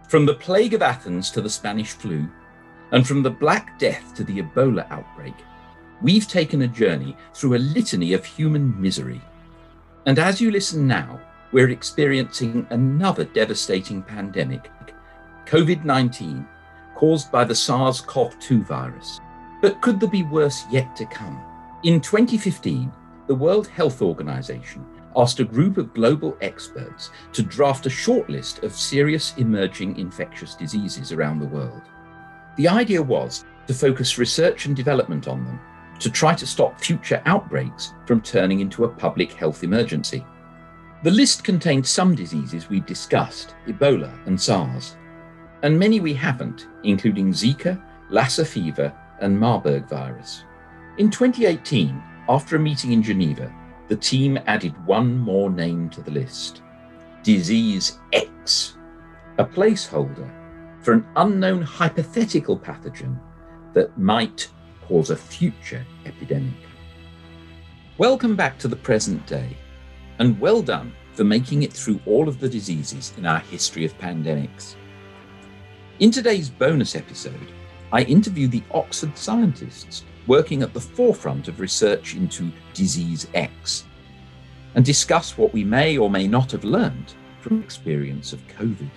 From the plague of Athens to the Spanish flu, and from the Black Death to the Ebola outbreak, we've taken a journey through a litany of human misery. And as you listen now, we're experiencing another devastating pandemic, COVID-19, caused by the SARS-CoV-2 virus. But could there be worse yet to come? In 2015, the World Health Organization asked a group of global experts to draft a shortlist of serious emerging infectious diseases around the world. The idea was to focus research and development on them, to try to stop future outbreaks from turning into a public health emergency. The list contained some diseases we've discussed, Ebola and SARS, and many we haven't, including Zika, Lassa fever, and Marburg virus. In 2018, after a meeting in Geneva, the team added one more name to the list: Disease X, a placeholder for an unknown hypothetical pathogen that might cause a future epidemic. Welcome back to the present day, and well done for making it through all of the diseases in our history of pandemics. In today's bonus episode, I interview the Oxford scientists working at the forefront of research into Disease X, and discuss what we may or may not have learned from the experience of COVID.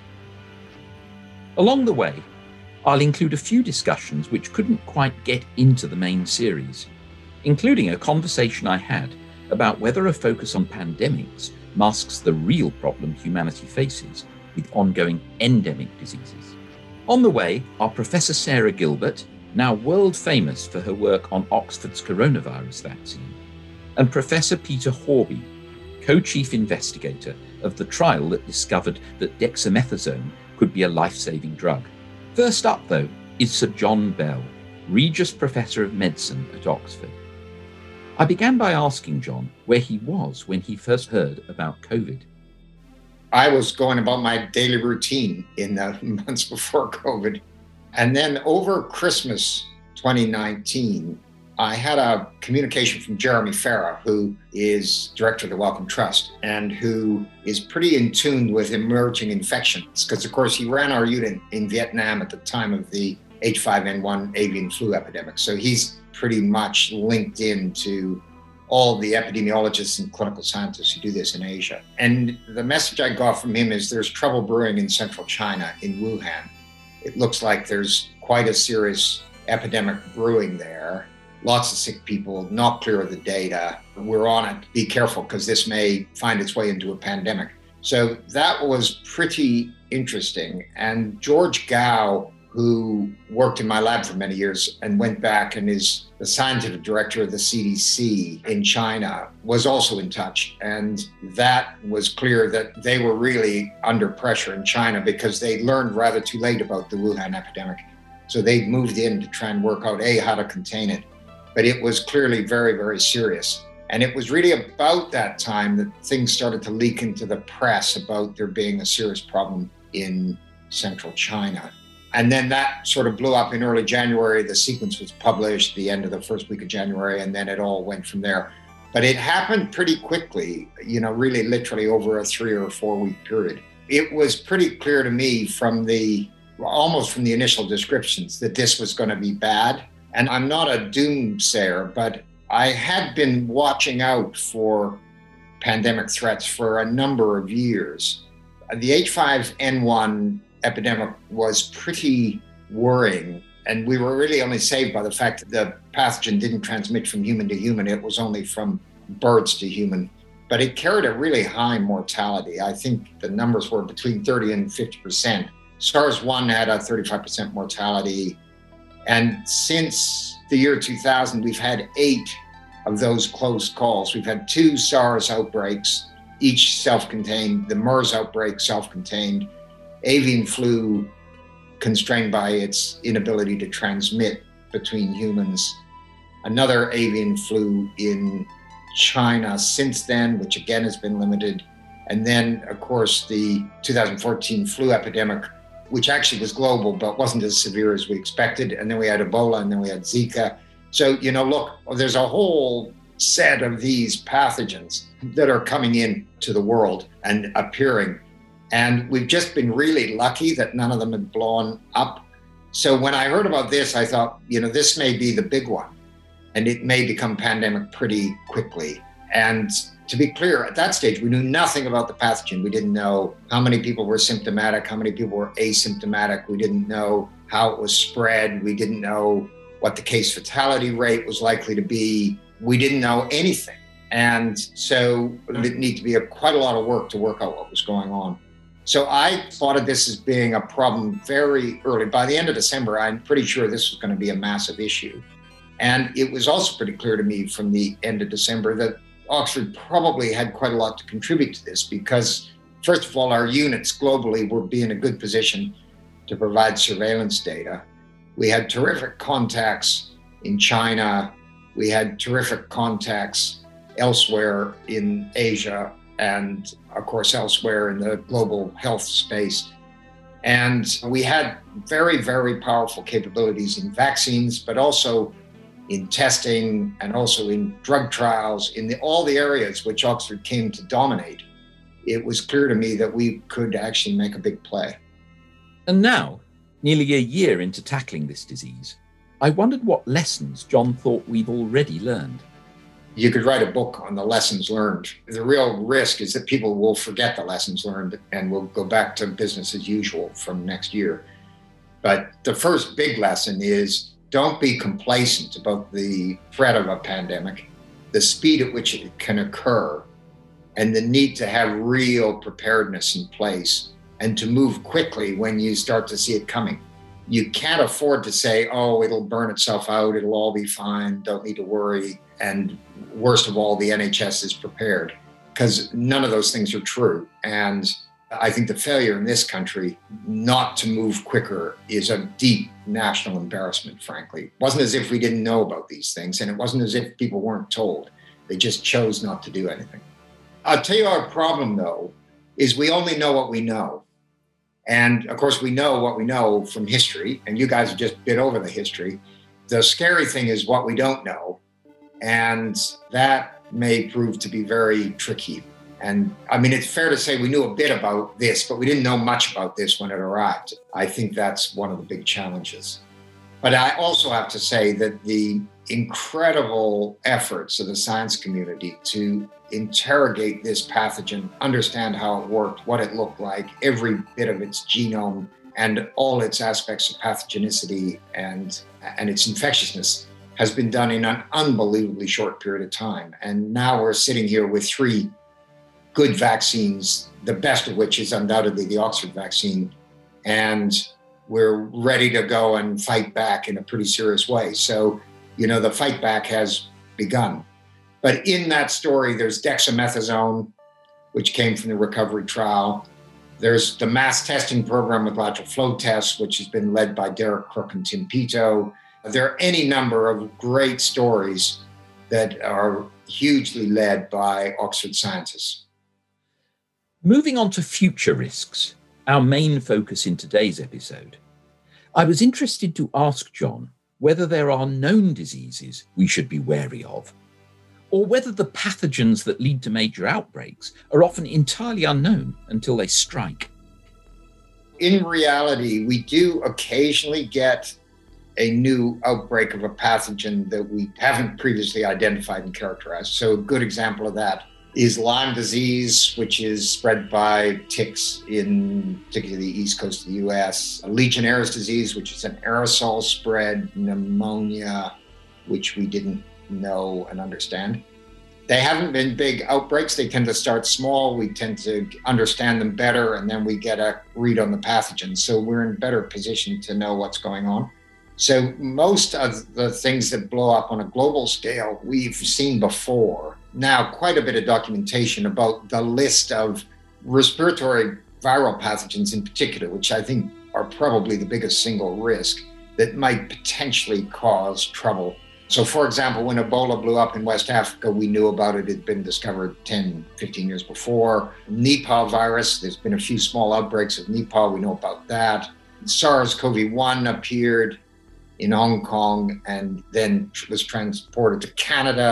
Along the way, I'll include a few discussions which couldn't quite get into the main series, including a conversation I had about whether a focus on pandemics masks the real problem humanity faces with ongoing endemic diseases. On the way are Professor Sarah Gilbert, now world famous for her work on Oxford's coronavirus vaccine, and Professor Peter Horby, co-chief investigator of the trial that discovered that dexamethasone could be a life-saving drug. First up, though, is Sir John Bell, Regius Professor of Medicine at Oxford. I began by asking John where he was when he first heard about COVID. I was going about my daily routine in the months before COVID. And then over Christmas 2019, I had a communication from Jeremy Farah, who is director of the Wellcome Trust and who is pretty in tune with emerging infections. Because, of course, he ran our unit in Vietnam at the time of the H5N1 avian flu epidemic. So he's pretty much linked into all the epidemiologists and clinical scientists who do this in Asia. And the message I got from him is there's trouble brewing in central China, in Wuhan. It looks like there's quite a serious epidemic brewing there. Lots of sick people, not clear of the data. We're on it. Be careful, because this may find its way into a pandemic. So that was pretty interesting. And George Gao, who worked in my lab for many years and went back and is the scientific director of the CDC in China, was also in touch. And that was clear that they were really under pressure in China because they learned rather too late about the Wuhan epidemic. So they moved in to try and work out, how to contain it. But it was clearly very, very serious. And it was really about that time that things started to leak into the press about there being a serious problem in central China. And then that sort of blew up in early January. The sequence was published the end of the first week of January, and then it all went from there. But it happened pretty quickly, really literally over a 3 or 4 week period. It was pretty clear to me almost from the initial descriptions that this was going to be bad. And I'm not a doomsayer, but I had been watching out for pandemic threats for a number of years. The H5N1 epidemic was pretty worrying, and we were really only saved by the fact that the pathogen didn't transmit from human to human. It was only from birds to human, but it carried a really high mortality. I think the numbers were between 30 and 50%. SARS-1 had a 35% mortality. And since the year 2000, we've had 8 of those close calls. We've had 2 SARS outbreaks, each self-contained, the MERS outbreak self-contained, avian flu constrained by its inability to transmit between humans, another avian flu in China since then, which again has been limited. And then, of course, the 2014 flu epidemic, which actually was global, but wasn't as severe as we expected. And then we had Ebola, and then we had Zika. So, look, there's a whole set of these pathogens that are coming into the world and appearing. And we've just been really lucky that none of them had blown up. So when I heard about this, I thought, this may be the big one, and it may become pandemic pretty quickly. And to be clear, at that stage, we knew nothing about the pathogen. We didn't know how many people were symptomatic, how many people were asymptomatic. We didn't know how it was spread. We didn't know what the case fatality rate was likely to be. We didn't know anything. And so it needed to be quite a lot of work to work out what was going on. So I thought of this as being a problem very early. By the end of December, I'm pretty sure this was going to be a massive issue. And it was also pretty clear to me from the end of December that Oxford probably had quite a lot to contribute to this because, first of all, our units globally were in a good position to provide surveillance data. We had terrific contacts in China. We had terrific contacts elsewhere in Asia and, of course, elsewhere in the global health space. And we had very, very powerful capabilities in vaccines, but also in testing and also in drug trials, in all the areas which Oxford came to dominate. It was clear to me that we could actually make a big play. And now, nearly a year into tackling this disease, I wondered what lessons John thought we've already learned. You could write a book on the lessons learned. The real risk is that people will forget the lessons learned and will go back to business as usual from next year. But the first big lesson is don't be complacent about the threat of a pandemic, the speed at which it can occur, and the need to have real preparedness in place and to move quickly when you start to see it coming. You can't afford to say, oh, it'll burn itself out, it'll all be fine, don't need to worry. And worst of all, the NHS is prepared, because none of those things are true. And I think the failure in this country not to move quicker is a deep national embarrassment, frankly. It wasn't as if we didn't know about these things, and it wasn't as if people weren't told. They just chose not to do anything. I'll tell you our problem, though, is we only know what we know. And of course, we know what we know from history, and you guys have just bit over the history. The scary thing is what we don't know, and that may prove to be very tricky. And I mean, it's fair to say we knew a bit about this, but we didn't know much about this when it arrived. I think that's one of the big challenges. But I also have to say that the incredible efforts of the science community to interrogate this pathogen, understand how it worked, what it looked like, every bit of its genome, and all its aspects of pathogenicity and its infectiousness has been done in an unbelievably short period of time. And now we're sitting here with 3 good vaccines, the best of which is undoubtedly the Oxford vaccine. And we're ready to go and fight back in a pretty serious way. So, the fight back has begun. But in that story, there's dexamethasone, which came from the recovery trial. There's the mass testing program with lateral flow tests, which has been led by Derek Crook and Tim Pito. There are any number of great stories that are hugely led by Oxford scientists. Moving on to future risks, our main focus in today's episode, I was interested to ask John whether there are known diseases we should be wary of, or whether the pathogens that lead to major outbreaks are often entirely unknown until they strike. In reality, we do occasionally get a new outbreak of a pathogen that we haven't previously identified and characterized. So a good example of that is Lyme disease, which is spread by ticks in particularly the east coast of the US. Legionnaire's disease, which is an aerosol spread, pneumonia, which we didn't know and understand. They haven't been big outbreaks. They tend to start small. We tend to understand them better, and then we get a read on the pathogen. So we're in better position to know what's going on. So most of the things that blow up on a global scale, we've seen before. Now, quite a bit of documentation about the list of respiratory viral pathogens in particular, which I think are probably the biggest single risk that might potentially cause trouble. So, for example, when Ebola blew up in West Africa, we knew about it. It had been discovered 10, 15 years before. Nipah virus, there's been a few small outbreaks of Nipah. We know about that. SARS-CoV-1 appeared in Hong Kong and then was transported to Canada.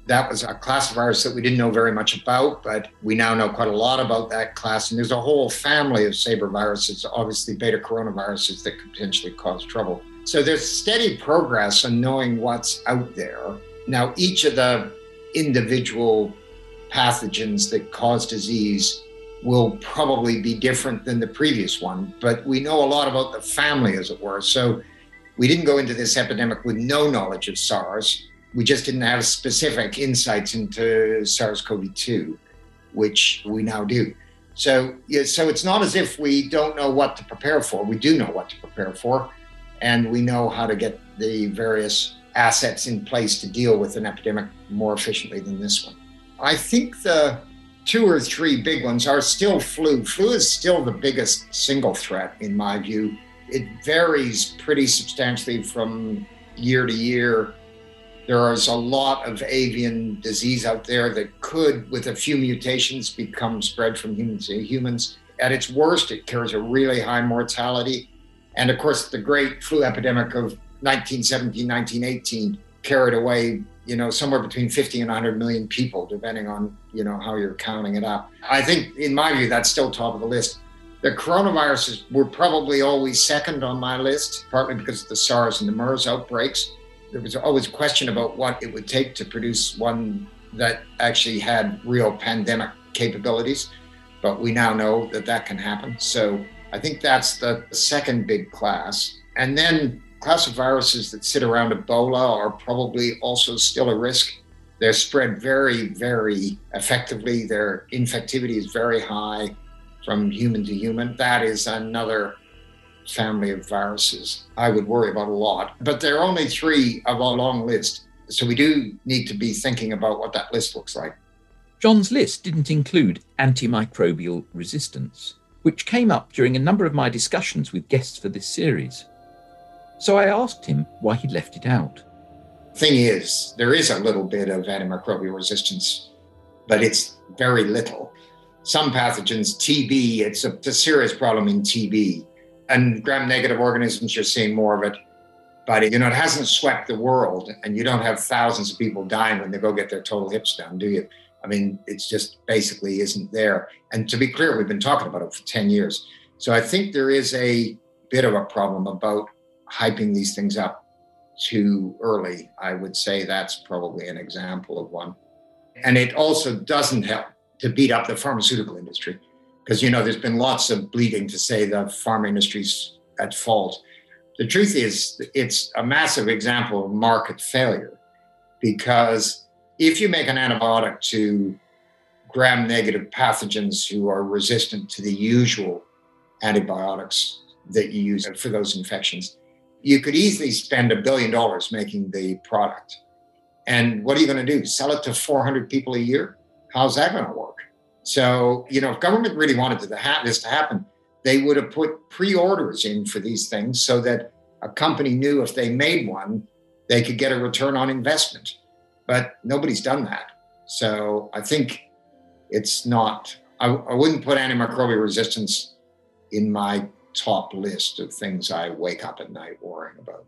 That was a class of virus that we didn't know very much about, but we now know quite a lot about that class. And there's a whole family of SABR viruses, obviously beta coronaviruses, that could potentially cause trouble. So there's steady progress in knowing what's out there. Now, each of the individual pathogens that cause disease will probably be different than the previous one, but we know a lot about the family, as it were. So we didn't go into this epidemic with no knowledge of SARS. We just didn't have specific insights into SARS-CoV-2, which we now do. So it's not as if we don't know what to prepare for. We do know what to prepare for, and we know how to get the various assets in place to deal with an epidemic more efficiently than this one. I think the 2 or 3 big ones are still flu. Flu is still the biggest single threat, in my view. It varies pretty substantially from year to year. There is a lot of avian disease out there that could, with a few mutations, become spread from humans to humans. At its worst, it carries a really high mortality. And of course, the great flu epidemic of 1917, 1918 carried away, somewhere between 50 and 100 million people, depending on, how you're counting it up. I think, in my view, that's still top of the list. The coronaviruses were probably always second on my list, partly because of the SARS and the MERS outbreaks. There was always a question about what it would take to produce one that actually had real pandemic capabilities, but we now know that can happen. So I think that's the second big class. And then class of viruses that sit around Ebola are probably also still a risk. They're spread very, very effectively. Their infectivity is very high from human to human. That is another family of viruses I would worry about a lot. But there are only 3 of a long list. So we do need to be thinking about what that list looks like. John's list didn't include antimicrobial resistance, which came up during a number of my discussions with guests for this series. So I asked him why he'd left it out. Thing is, there is a little bit of antimicrobial resistance, but it's very little. Some pathogens, TB, it's a serious problem in TB. And gram-negative organisms, you're seeing more of it. But, it hasn't swept the world, and you don't have thousands of people dying when they go get their total hips done, do you? I mean, it's just basically isn't there. And to be clear, we've been talking about it for 10 years. So I think there is a bit of a problem about hyping these things up too early. I would say that's probably an example of one. And it also doesn't help to beat up the pharmaceutical industry. Because, there's been lots of bleeding to say the pharma industry's at fault. The truth is, it's a massive example of market failure. Because if you make an antibiotic to gram-negative pathogens who are resistant to the usual antibiotics that you use for those infections, you could easily spend $1 billion making the product. And what are you going to do? Sell it to 400 people a year? How's that going to work? So, if government really wanted this to happen, they would have put pre-orders in for these things so that a company knew if they made one, they could get a return on investment. But nobody's done that. So I think it's not, I wouldn't put antimicrobial resistance in my top list of things I wake up at night worrying about.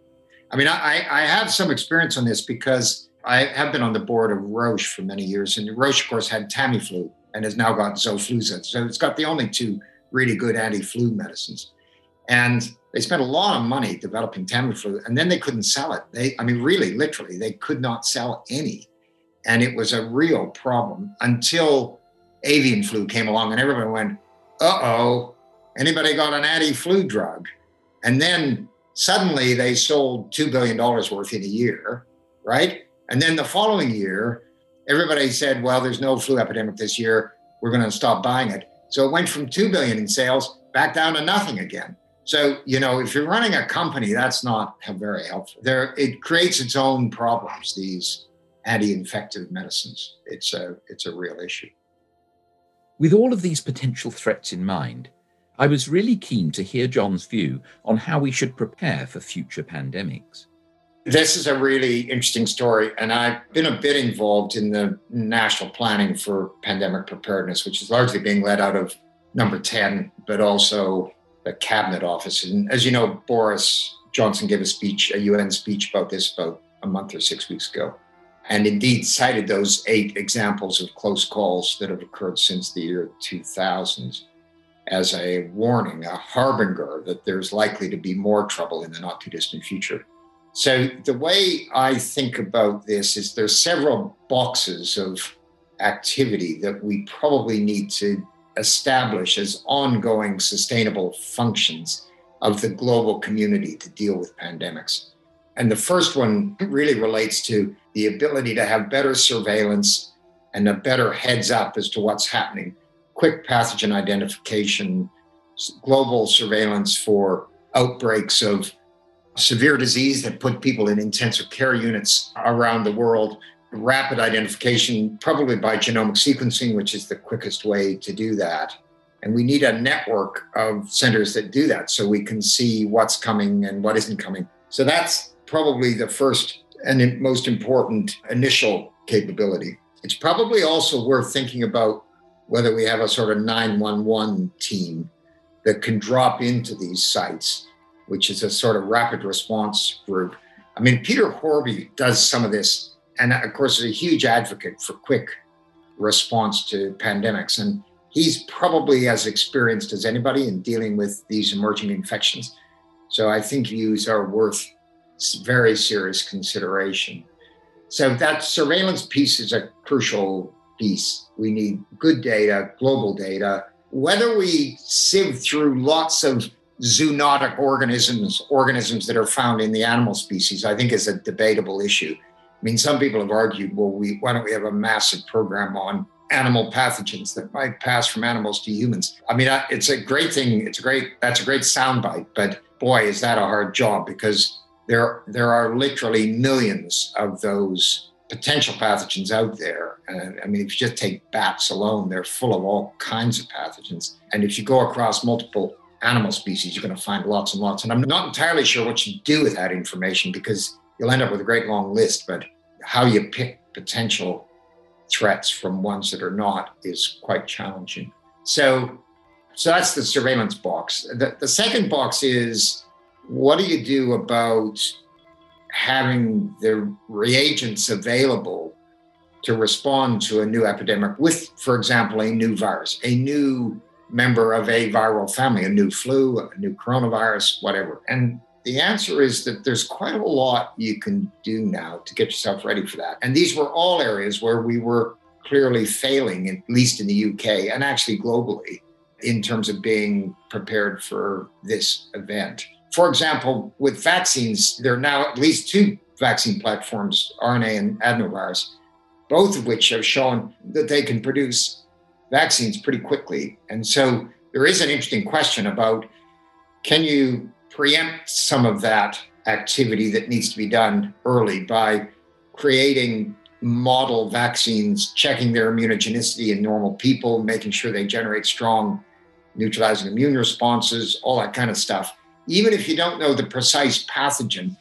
I mean, I have some experience on this because I have been on the board of Roche for many years, and Roche, of course, had Tamiflu and has now got Xofluza. So it's got the only 2 really good anti-flu medicines. And they spent a lot of money developing Tamiflu, and then they couldn't sell it. Really, literally, they could not sell any. And it was a real problem until avian flu came along, and everybody went, uh-oh, anybody got an anti-flu drug? And then suddenly they sold $2 billion worth in a year, right? And then the following year, everybody said, well, there's no flu epidemic this year. We're going to stop buying it. So it went from $2 billion in sales back down to nothing again. So, if you're running a company, that's not very helpful. It creates its own problems, these anti-infective medicines. It's a real issue. With all of these potential threats in mind, I was really keen to hear John's view on how we should prepare for future pandemics. This is a really interesting story, and I've been a bit involved in the national planning for pandemic preparedness, which is largely being led out of Number 10, but also the Cabinet Office. And as you know, Boris Johnson gave a UN speech about this about a month or 6 weeks ago. and indeed cited those 8 examples of close calls that have occurred since the year 2000 as a warning, a harbinger that there's likely to be more trouble in the not too distant future. So the way I think about this is there's several boxes of activity that we probably need to establish as ongoing sustainable functions of the global community to deal with pandemics. And the first one really relates to the ability to have better surveillance and a better heads up as to what's happening. Quick pathogen identification, global surveillance for outbreaks of severe disease that put people in intensive care units around the world, rapid identification, probably by genomic sequencing, which is the quickest way to do that. And we need a network of centers that do that so we can see what's coming and what isn't coming. So that's probably the first and most important initial capability. It's probably also worth thinking about whether we have a sort of 911 team that can drop into these sites, which is a sort of rapid response group. I mean, Peter Horby does some of this, and of course is a huge advocate for quick response to pandemics. And he's probably as experienced as anybody in dealing with these emerging infections. So I think views are worth very serious consideration. So that surveillance piece is a crucial piece. We need good data, global data. Whether we sieve through lots of zoonotic organisms that are found in the animal species, I think is a debatable issue. I mean, some people have argued, well, why don't we have a massive program on animal pathogens that might pass from animals to humans? I mean, it's a great thing. That's a great soundbite, but boy, is that a hard job, because there are literally millions of those potential pathogens out there. I mean, if you just take bats alone, they're full of all kinds of pathogens. And if you go across multiple animal species, you're going to find lots and lots. And I'm not entirely sure what you do with that information, because you'll end up with a great long list, but how you pick potential threats from ones that are not is quite challenging. So that's the surveillance box. The second box is, what do you do about having the reagents available to respond to a new epidemic with, for example, a new virus, a new member of a viral family, a new flu, a new coronavirus, whatever? And the answer is that there's quite a lot you can do now to get yourself ready for that. And these were all areas where we were clearly failing, at least in the UK and actually globally, in terms of being prepared for this event. For example, with vaccines, there are now at least 2 vaccine platforms, RNA and adenovirus, both of which have shown that they can produce vaccines pretty quickly. And so there is an interesting question about, can you preempt some of that activity that needs to be done early by creating model vaccines, checking their immunogenicity in normal people, making sure they generate strong neutralizing immune responses, all that kind of stuff. Even if you don't know the precise pathogen,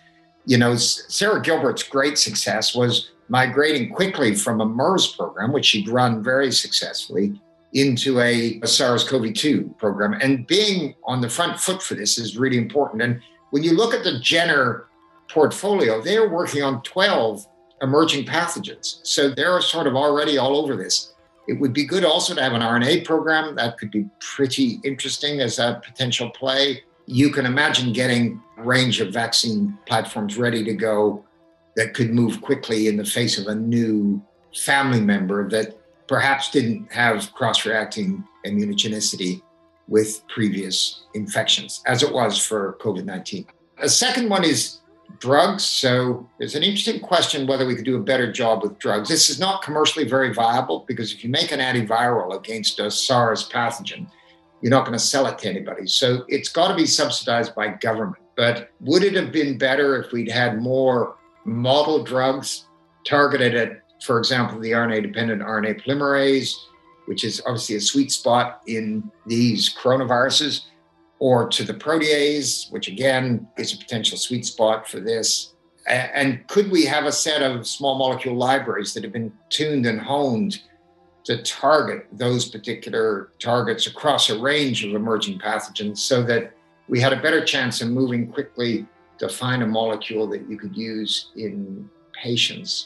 Sarah Gilbert's great success was migrating quickly from a MERS program, which she'd run very successfully, into a SARS-CoV-2 program. And being on the front foot for this is really important. And when you look at the Jenner portfolio, they're working on 12 emerging pathogens. So they're sort of already all over this. It would be good also to have an RNA program. That could be pretty interesting as a potential play. You can imagine getting a range of vaccine platforms ready to go that could move quickly in the face of a new family member that perhaps didn't have cross-reacting immunogenicity with previous infections, as it was for COVID-19. The second one is drugs. So there's an interesting question whether we could do a better job with drugs. This is not commercially very viable, because if you make an antiviral against a SARS pathogen, you're not going to sell it to anybody. So it's got to be subsidized by government. But would it have been better if we'd had more model drugs targeted at, for example, the RNA-dependent RNA polymerase, which is obviously a sweet spot in these coronaviruses, or to the protease, which again is a potential sweet spot for this? And could we have a set of small molecule libraries that have been tuned and honed to target those particular targets across a range of emerging pathogens, so that we had a better chance of moving quickly to find a molecule that you could use in patients?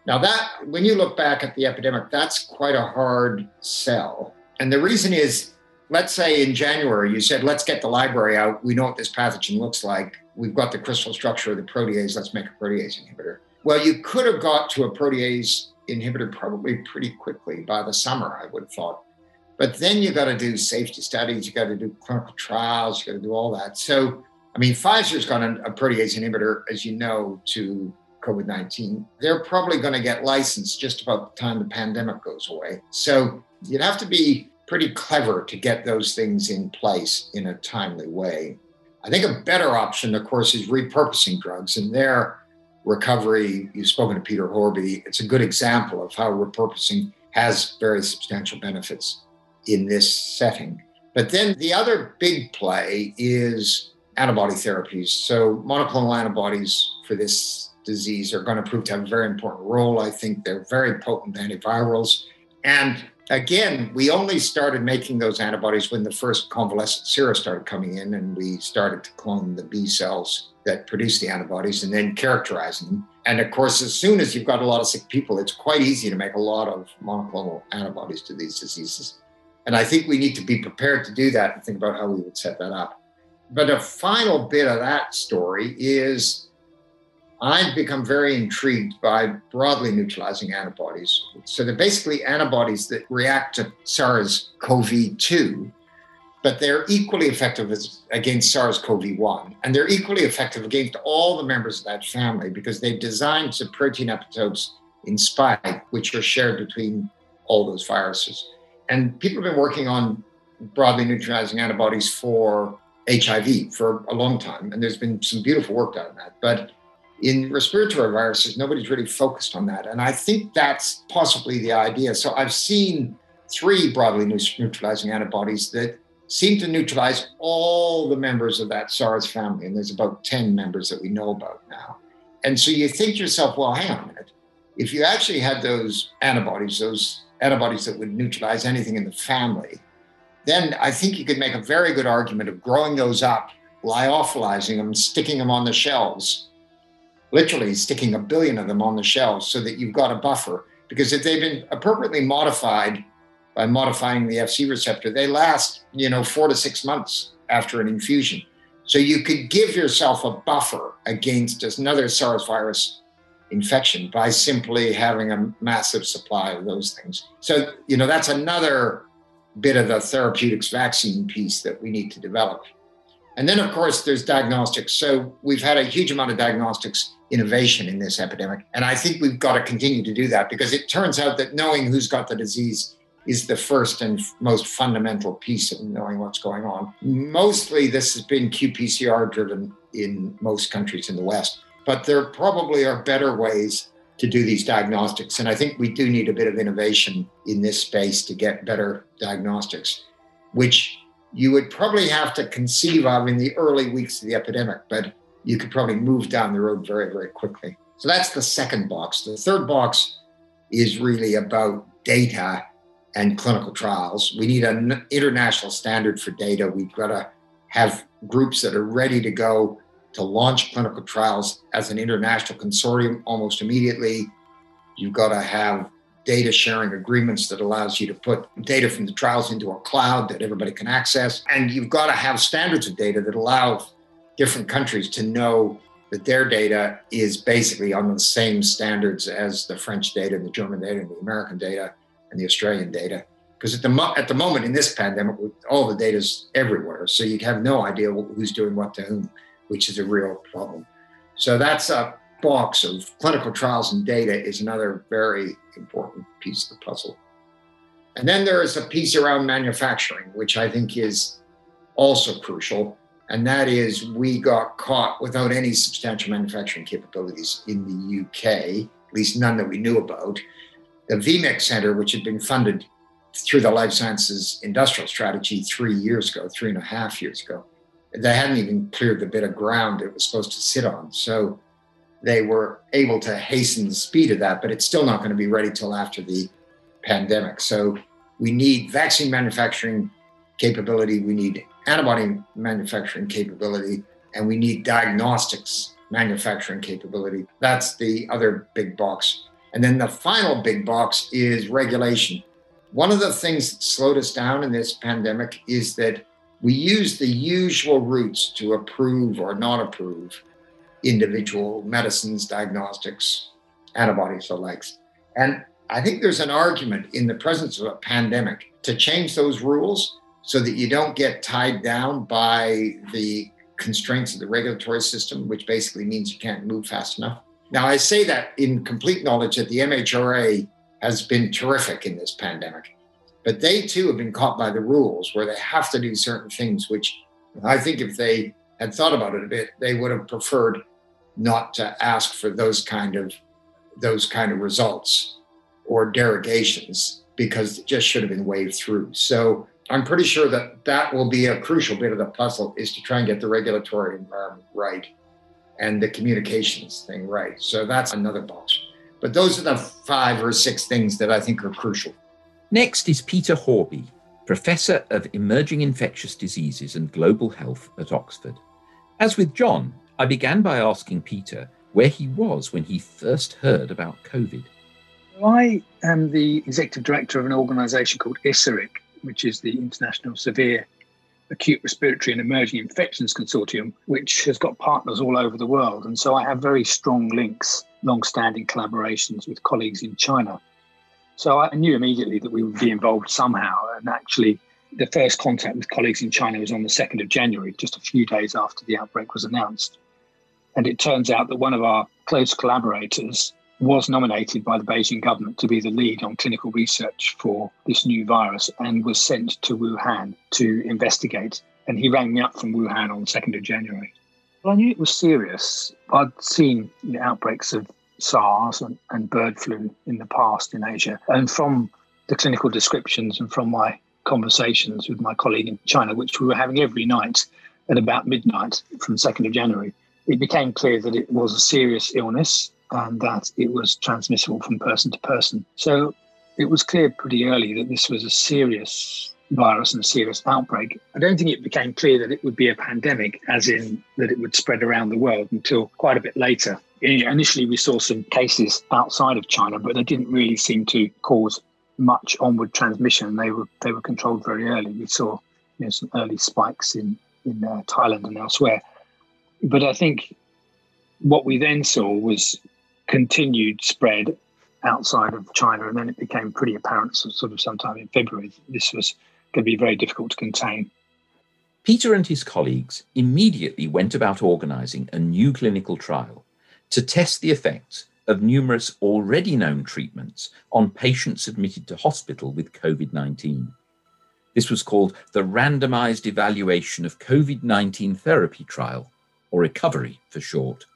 Now that, when you look back at the epidemic, that's quite a hard sell. And the reason is, let's say in January, you said, let's get the library out. We know what this pathogen looks like. We've got the crystal structure of the protease. Let's make a protease inhibitor. Well, you could have got to a protease inhibitor probably pretty quickly by the summer, I would have thought. But then you got to do safety studies. You got to do clinical trials. You got to do all that. So, I mean, Pfizer's got a protease inhibitor, as you know, to COVID-19. They're probably going to get licensed just about the time the pandemic goes away. So you'd have to be pretty clever to get those things in place in a timely way. I think a better option, of course, is repurposing drugs, and their recovery, you've spoken to Peter Horby, it's a good example of how repurposing has very substantial benefits in this setting. But then the other big play is antibody therapies. So monoclonal antibodies for this disease are going to prove to have a very important role. I think they're very potent antivirals. And again, we only started making those antibodies when the first convalescent sera started coming in, and we started to clone the B cells that produce the antibodies and then characterizing them. And of course, as soon as you've got a lot of sick people, it's quite easy to make a lot of monoclonal antibodies to these diseases. And I think we need to be prepared to do that and think about how we would set that up. But a final bit of that story is I've become very intrigued by broadly neutralizing antibodies. So they're basically antibodies that react to SARS-CoV-2, but they're equally effective against SARS-CoV-1. And they're equally effective against all the members of that family because they've designed some protein epitopes in spike, which are shared between all those viruses. And people have been working on broadly neutralizing antibodies for HIV for a long time. And there's been some beautiful work done on that. But in respiratory viruses, nobody's really focused on that. And I think that's possibly the idea. So I've seen 3 broadly neutralizing antibodies that seem to neutralize all the members of that SARS family. And there's about 10 members that we know about now. And so you think to yourself, well, hang on a minute. If you actually had those antibodies that would neutralize anything in the family, then I think you could make a very good argument of growing those up, lyophilizing them, sticking them on the shelves, literally sticking 1 billion of them on the shelves so that you've got a buffer. Because if they've been appropriately modified by modifying the FC receptor, they last, 4 to 6 months after an infusion. So you could give yourself a buffer against another SARS virus infection by simply having a massive supply of those things. So, that's another bit of the therapeutics vaccine piece that we need to develop. And then, of course, there's diagnostics. So we've had a huge amount of diagnostics innovation in this epidemic. And I think we've got to continue to do that because it turns out that knowing who's got the disease is the first and most fundamental piece of knowing what's going on. Mostly this has been qPCR driven in most countries in the West, but there probably are better ways to do these diagnostics. And I think we do need a bit of innovation in this space to get better diagnostics, which you would probably have to conceive of in the early weeks of the epidemic, but you could probably move down the road very, very quickly. So that's the second box. The third box is really about data and clinical trials. We need an international standard for data. We've got to have groups that are ready to go to launch clinical trials as an international consortium almost immediately. You've got to have data sharing agreements that allows you to put data from the trials into a cloud that everybody can access. And you've got to have standards of data that allow different countries to know that their data is basically on the same standards as the French data, the German data, and the American data, and the Australian data. Because at the moment in this pandemic, all the data is everywhere. So you have no idea who's doing what to whom, which is a real problem. So that's a box of clinical trials and data is another very important piece of the puzzle. And then there is a piece around manufacturing, which I think is also crucial. And that is we got caught without any substantial manufacturing capabilities in the UK, at least none that we knew about. The VMIC Center, which had been funded through the Life Sciences Industrial Strategy 3.5 years ago, they hadn't even cleared the bit of ground it was supposed to sit on. So they were able to hasten the speed of that, but it's still not going to be ready till after the pandemic. So we need vaccine manufacturing capability, we need antibody manufacturing capability, and we need diagnostics manufacturing capability. That's the other big box. And then the final big box is regulation. One of the things that slowed us down in this pandemic is that we use the usual routes to approve or not approve individual medicines, diagnostics, antibodies, the likes. And I think there's an argument in the presence of a pandemic to change those rules so that you don't get tied down by the constraints of the regulatory system, which basically means you can't move fast enough. Now, I say that in complete knowledge that the MHRA has been terrific in this pandemic, but they too have been caught by the rules where they have to do certain things, which I think if they had thought about it a bit, they would have preferred not to ask for those kind of results or derogations, because it just should have been waved through. So I'm pretty sure that will be a crucial bit of the puzzle, is to try and get the regulatory environment right and the communications thing right. So that's another box. But those are the 5 or 6 things that I think are crucial. Next is Peter Horby, Professor of Emerging Infectious Diseases and Global Health at Oxford. As with John, I began by asking Peter where he was when he first heard about COVID. I am the executive director of an organisation called ISARIC, which is the International Severe Acute Respiratory and Emerging Infections Consortium, which has got partners all over the world. And so I have very strong links, long-standing collaborations with colleagues in China. So I knew immediately that we would be involved somehow. And actually, the first contact with colleagues in China was on the 2nd of January, just a few days after the outbreak was announced. And it turns out that one of our close collaborators was nominated by the Beijing government to be the lead on clinical research for this new virus and was sent to Wuhan to investigate. And he rang me up from Wuhan on the 2nd of January. Well, I knew it was serious. I'd seen outbreaks of SARS and bird flu in the past in Asia. And from the clinical descriptions and from my conversations with my colleague in China, which we were having every night at about midnight from 2nd of January, it became clear that it was a serious illness and that it was transmissible from person to person. So it was clear pretty early that this was a serious virus and a serious outbreak. I don't think it became clear that it would be a pandemic, as in that it would spread around the world, until quite a bit later. Initially, we saw some cases outside of China, but they didn't really seem to cause much onward transmission. They were controlled very early. We saw some early spikes in Thailand and elsewhere. But I think what we then saw was continued spread outside of China, and then it became pretty apparent sort of sometime in February this was going to be very difficult to contain. Peter and his colleagues immediately went about organising a new clinical trial to test the effects of numerous already known treatments on patients admitted to hospital with COVID-19. This was called the Randomised Evaluation of COVID-19 Therapy Trial, or RECOVERY for short.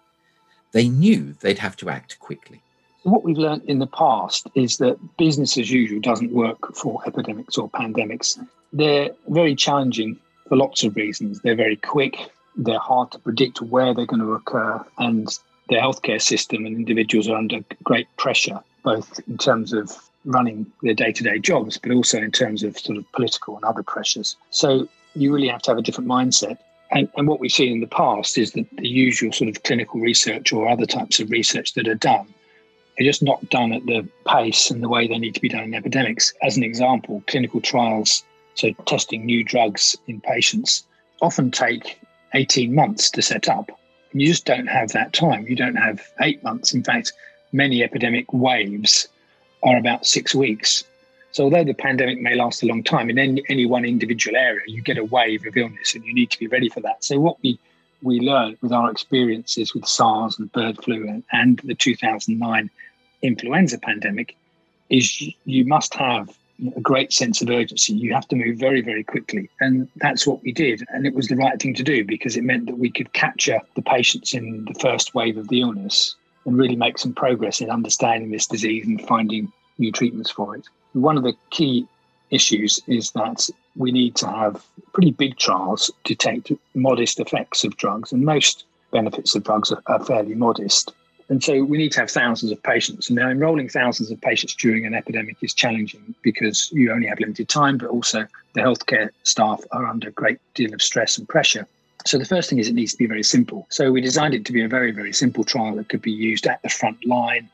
They knew they'd have to act quickly. What we've learned in the past is that business as usual doesn't work for epidemics or pandemics. They're very challenging for lots of reasons. They're very quick, they're hard to predict where they're going to occur, and the healthcare system and individuals are under great pressure, both in terms of running their day-to-day jobs, but also in terms of sort of political and other pressures. So you really have to have a different mindset. And what we've seen in the past is that the usual sort of clinical research or other types of research that are done are just not done at the pace and the way they need to be done in epidemics. As an example, clinical trials, so testing new drugs in patients, often take 18 months to set up. And you just don't have that time. You don't have 8 months. In fact, many epidemic waves are about 6 weeks. So although the pandemic may last a long time, in any one individual area, you get a wave of illness and you need to be ready for that. So what we learned with our experiences with SARS and bird flu and the 2009 influenza pandemic is you must have a great sense of urgency. You have to move very, very quickly. And that's what we did. And it was the right thing to do because it meant that we could capture the patients in the first wave of the illness and really make some progress in understanding this disease and finding new treatments for it. One of the key issues is that we need to have pretty big trials to detect modest effects of drugs, and most benefits of drugs are fairly modest. And so we need to have thousands of patients. And now enrolling thousands of patients during an epidemic is challenging because you only have limited time, but also the healthcare staff are under a great deal of stress and pressure. So the first thing is it needs to be very simple. So we designed it to be a very, very simple trial that could be used at the front line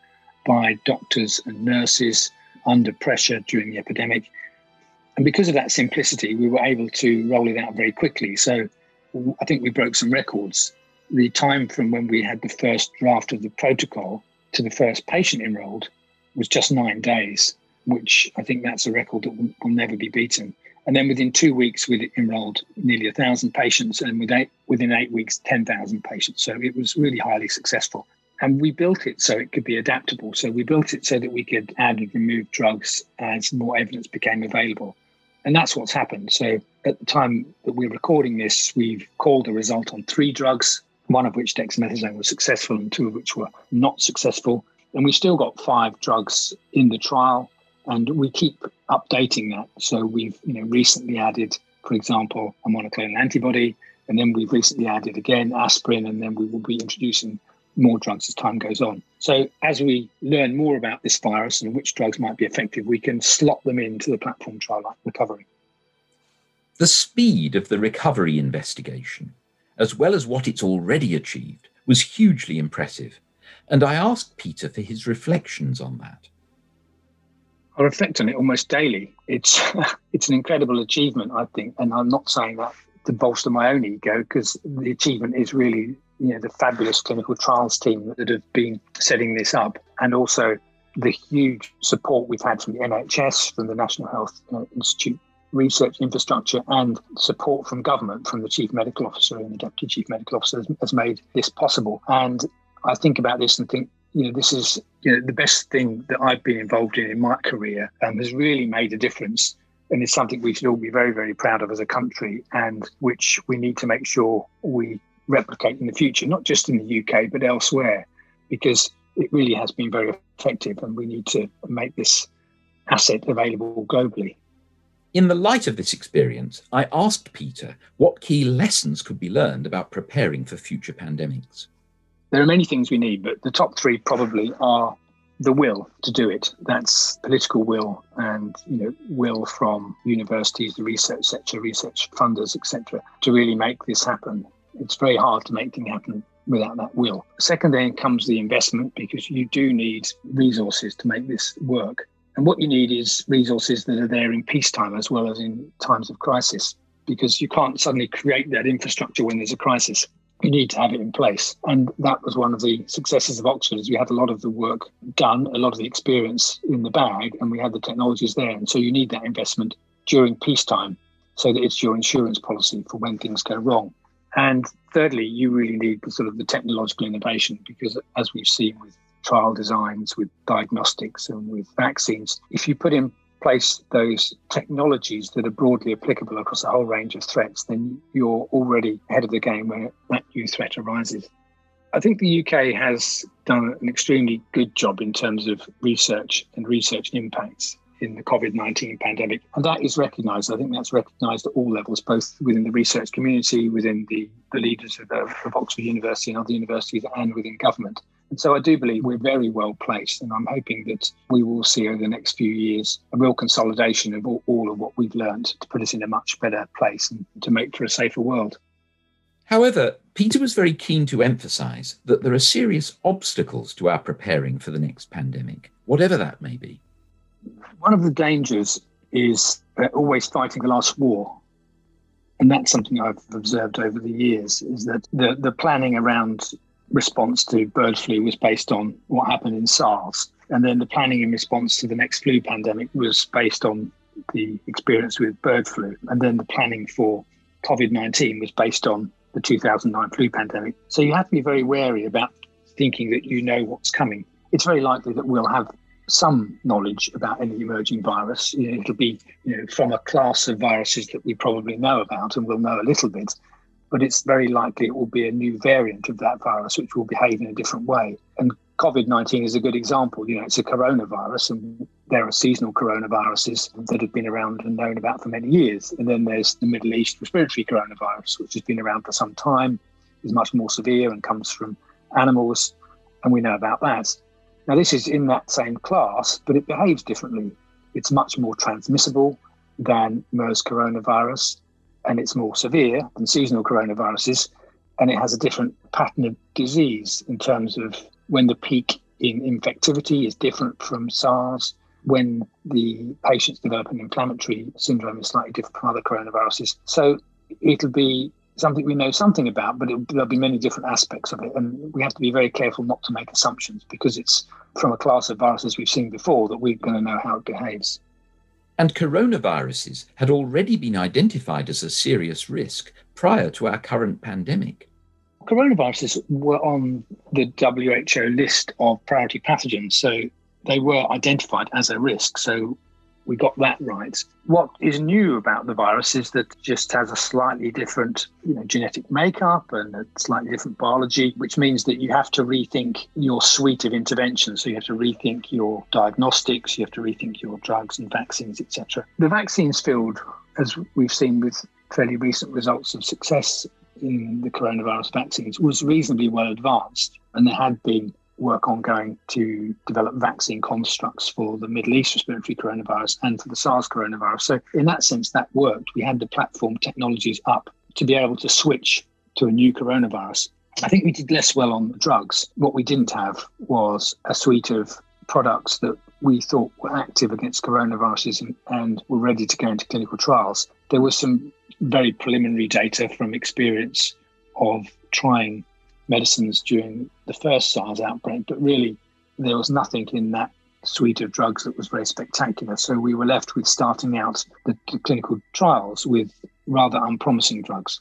by doctors and nurses under pressure during the epidemic. And because of that simplicity, we were able to roll it out very quickly. So I think we broke some records. The time from when we had the first draft of the protocol to the first patient enrolled was just 9 days, which I think that's a record that will never be beaten. And then within 2 weeks, we'd enrolled nearly 1,000 patients, and within 8 weeks, 10,000 patients. So it was really highly successful. And we built it so it could be adaptable. So we built it so that we could add and remove drugs as more evidence became available. And that's what's happened. So at the time that we're recording this, we've called a result on 3 drugs, one of which, dexamethasone, was successful and 2 of which were not successful. And we've still got 5 drugs in the trial, and we keep updating that. So we've recently added, for example, a monoclonal antibody, and then we've recently added again aspirin, and then we will be introducing more drugs as time goes on. So as we learn more about this virus and which drugs might be effective, we can slot them into the platform trial like recovery. The speed of the recovery investigation, as well as what it's already achieved, was hugely impressive. And I asked Peter for his reflections on that. I reflect on it almost daily. It's an incredible achievement, I think. And I'm not saying that to bolster my own ego, because the achievement is really the fabulous clinical trials team that have been setting this up, and also the huge support we've had from the NHS, from the National Health Institute research infrastructure, and support from government, from the Chief Medical Officer and the Deputy Chief Medical Officer has made this possible. And I think about this and think, this is the best thing that I've been involved in my career, has really made a difference. And it's something we should all be very, very proud of as a country, and which we need to make sure we replicate in the future, not just in the UK, but elsewhere, because it really has been very effective, and we need to make this asset available globally. In the light of this experience, I asked Peter what key lessons could be learned about preparing for future pandemics. There are many things we need, but the top 3 probably are the will to do it. That's political will and will from universities, the research sector, research funders, etc., to really make this happen. It's very hard to make things happen without that will. Second, then comes the investment, because you do need resources to make this work. And what you need is resources that are there in peacetime as well as in times of crisis, because you can't suddenly create that infrastructure when there's a crisis. You need to have it in place. And that was one of the successes of Oxford, is we had a lot of the work done, a lot of the experience in the bag, and we had the technologies there. And so you need that investment during peacetime, so that it's your insurance policy for when things go wrong. And thirdly, you really need the technological innovation, because as we've seen with trial designs, with diagnostics and with vaccines, if you put in place those technologies that are broadly applicable across a whole range of threats, then you're already ahead of the game when that new threat arises. I think the UK has done an extremely good job in terms of research and research impacts in the COVID-19 pandemic. And that is recognised. I think that's recognised at all levels, both within the research community, within the leaders of Oxford University and other universities, and within government. And so I do believe we're very well placed, and I'm hoping that we will see over the next few years a real consolidation of all of what we've learned to put us in a much better place and to make for a safer world. However, Peter was very keen to emphasise that there are serious obstacles to our preparing for the next pandemic, whatever that may be. One of the dangers is always fighting the last war. And that's something I've observed over the years, is that the planning around response to bird flu was based on what happened in SARS. And then the planning in response to the next flu pandemic was based on the experience with bird flu. And then the planning for COVID-19 was based on the 2009 flu pandemic. So you have to be very wary about thinking that you know what's coming. It's very likely that we'll have some knowledge about any emerging virus. It'll be from a class of viruses that we probably know about and we'll know a little bit. But it's very likely it will be a new variant of that virus which will behave in a different way. And COVID-19 is a good example. It's a coronavirus, and there are seasonal coronaviruses that have been around and known about for many years. And then there's the Middle East respiratory coronavirus, which has been around for some time, is much more severe and comes from animals, and we know about that. Now, this is in that same class, but it behaves differently. It's much more transmissible than MERS coronavirus, and it's more severe than seasonal coronaviruses, and it has a different pattern of disease in terms of when the peak in infectivity is different from SARS. When the patients develop an inflammatory syndrome, is slightly different from other coronaviruses. So it'll be something we know something about, but there'll be many different aspects of it. And we have to be very careful not to make assumptions, because it's from a class of viruses we've seen before that we're going to know how it behaves. And coronaviruses had already been identified as a serious risk prior to our current pandemic. Coronaviruses were on the WHO list of priority pathogens, so they were identified as a risk. So we got that right. What is new about the virus is that it just has a slightly different genetic makeup and a slightly different biology, which means that you have to rethink your suite of interventions. So you have to rethink your diagnostics, you have to rethink your drugs and vaccines, etc. The vaccines field, as we've seen with fairly recent results of success in the coronavirus vaccines, was reasonably well advanced, and there had been work ongoing to develop vaccine constructs for the Middle East respiratory coronavirus and for the SARS coronavirus. So in that sense, that worked. We had the platform technologies up to be able to switch to a new coronavirus. I think we did less well on the drugs. What we didn't have was a suite of products that we thought were active against coronaviruses and were ready to go into clinical trials. There was some very preliminary data from experience of trying medicines during the first SARS outbreak, but really there was nothing in that suite of drugs that was very spectacular. So we were left with starting out the clinical trials with rather unpromising drugs.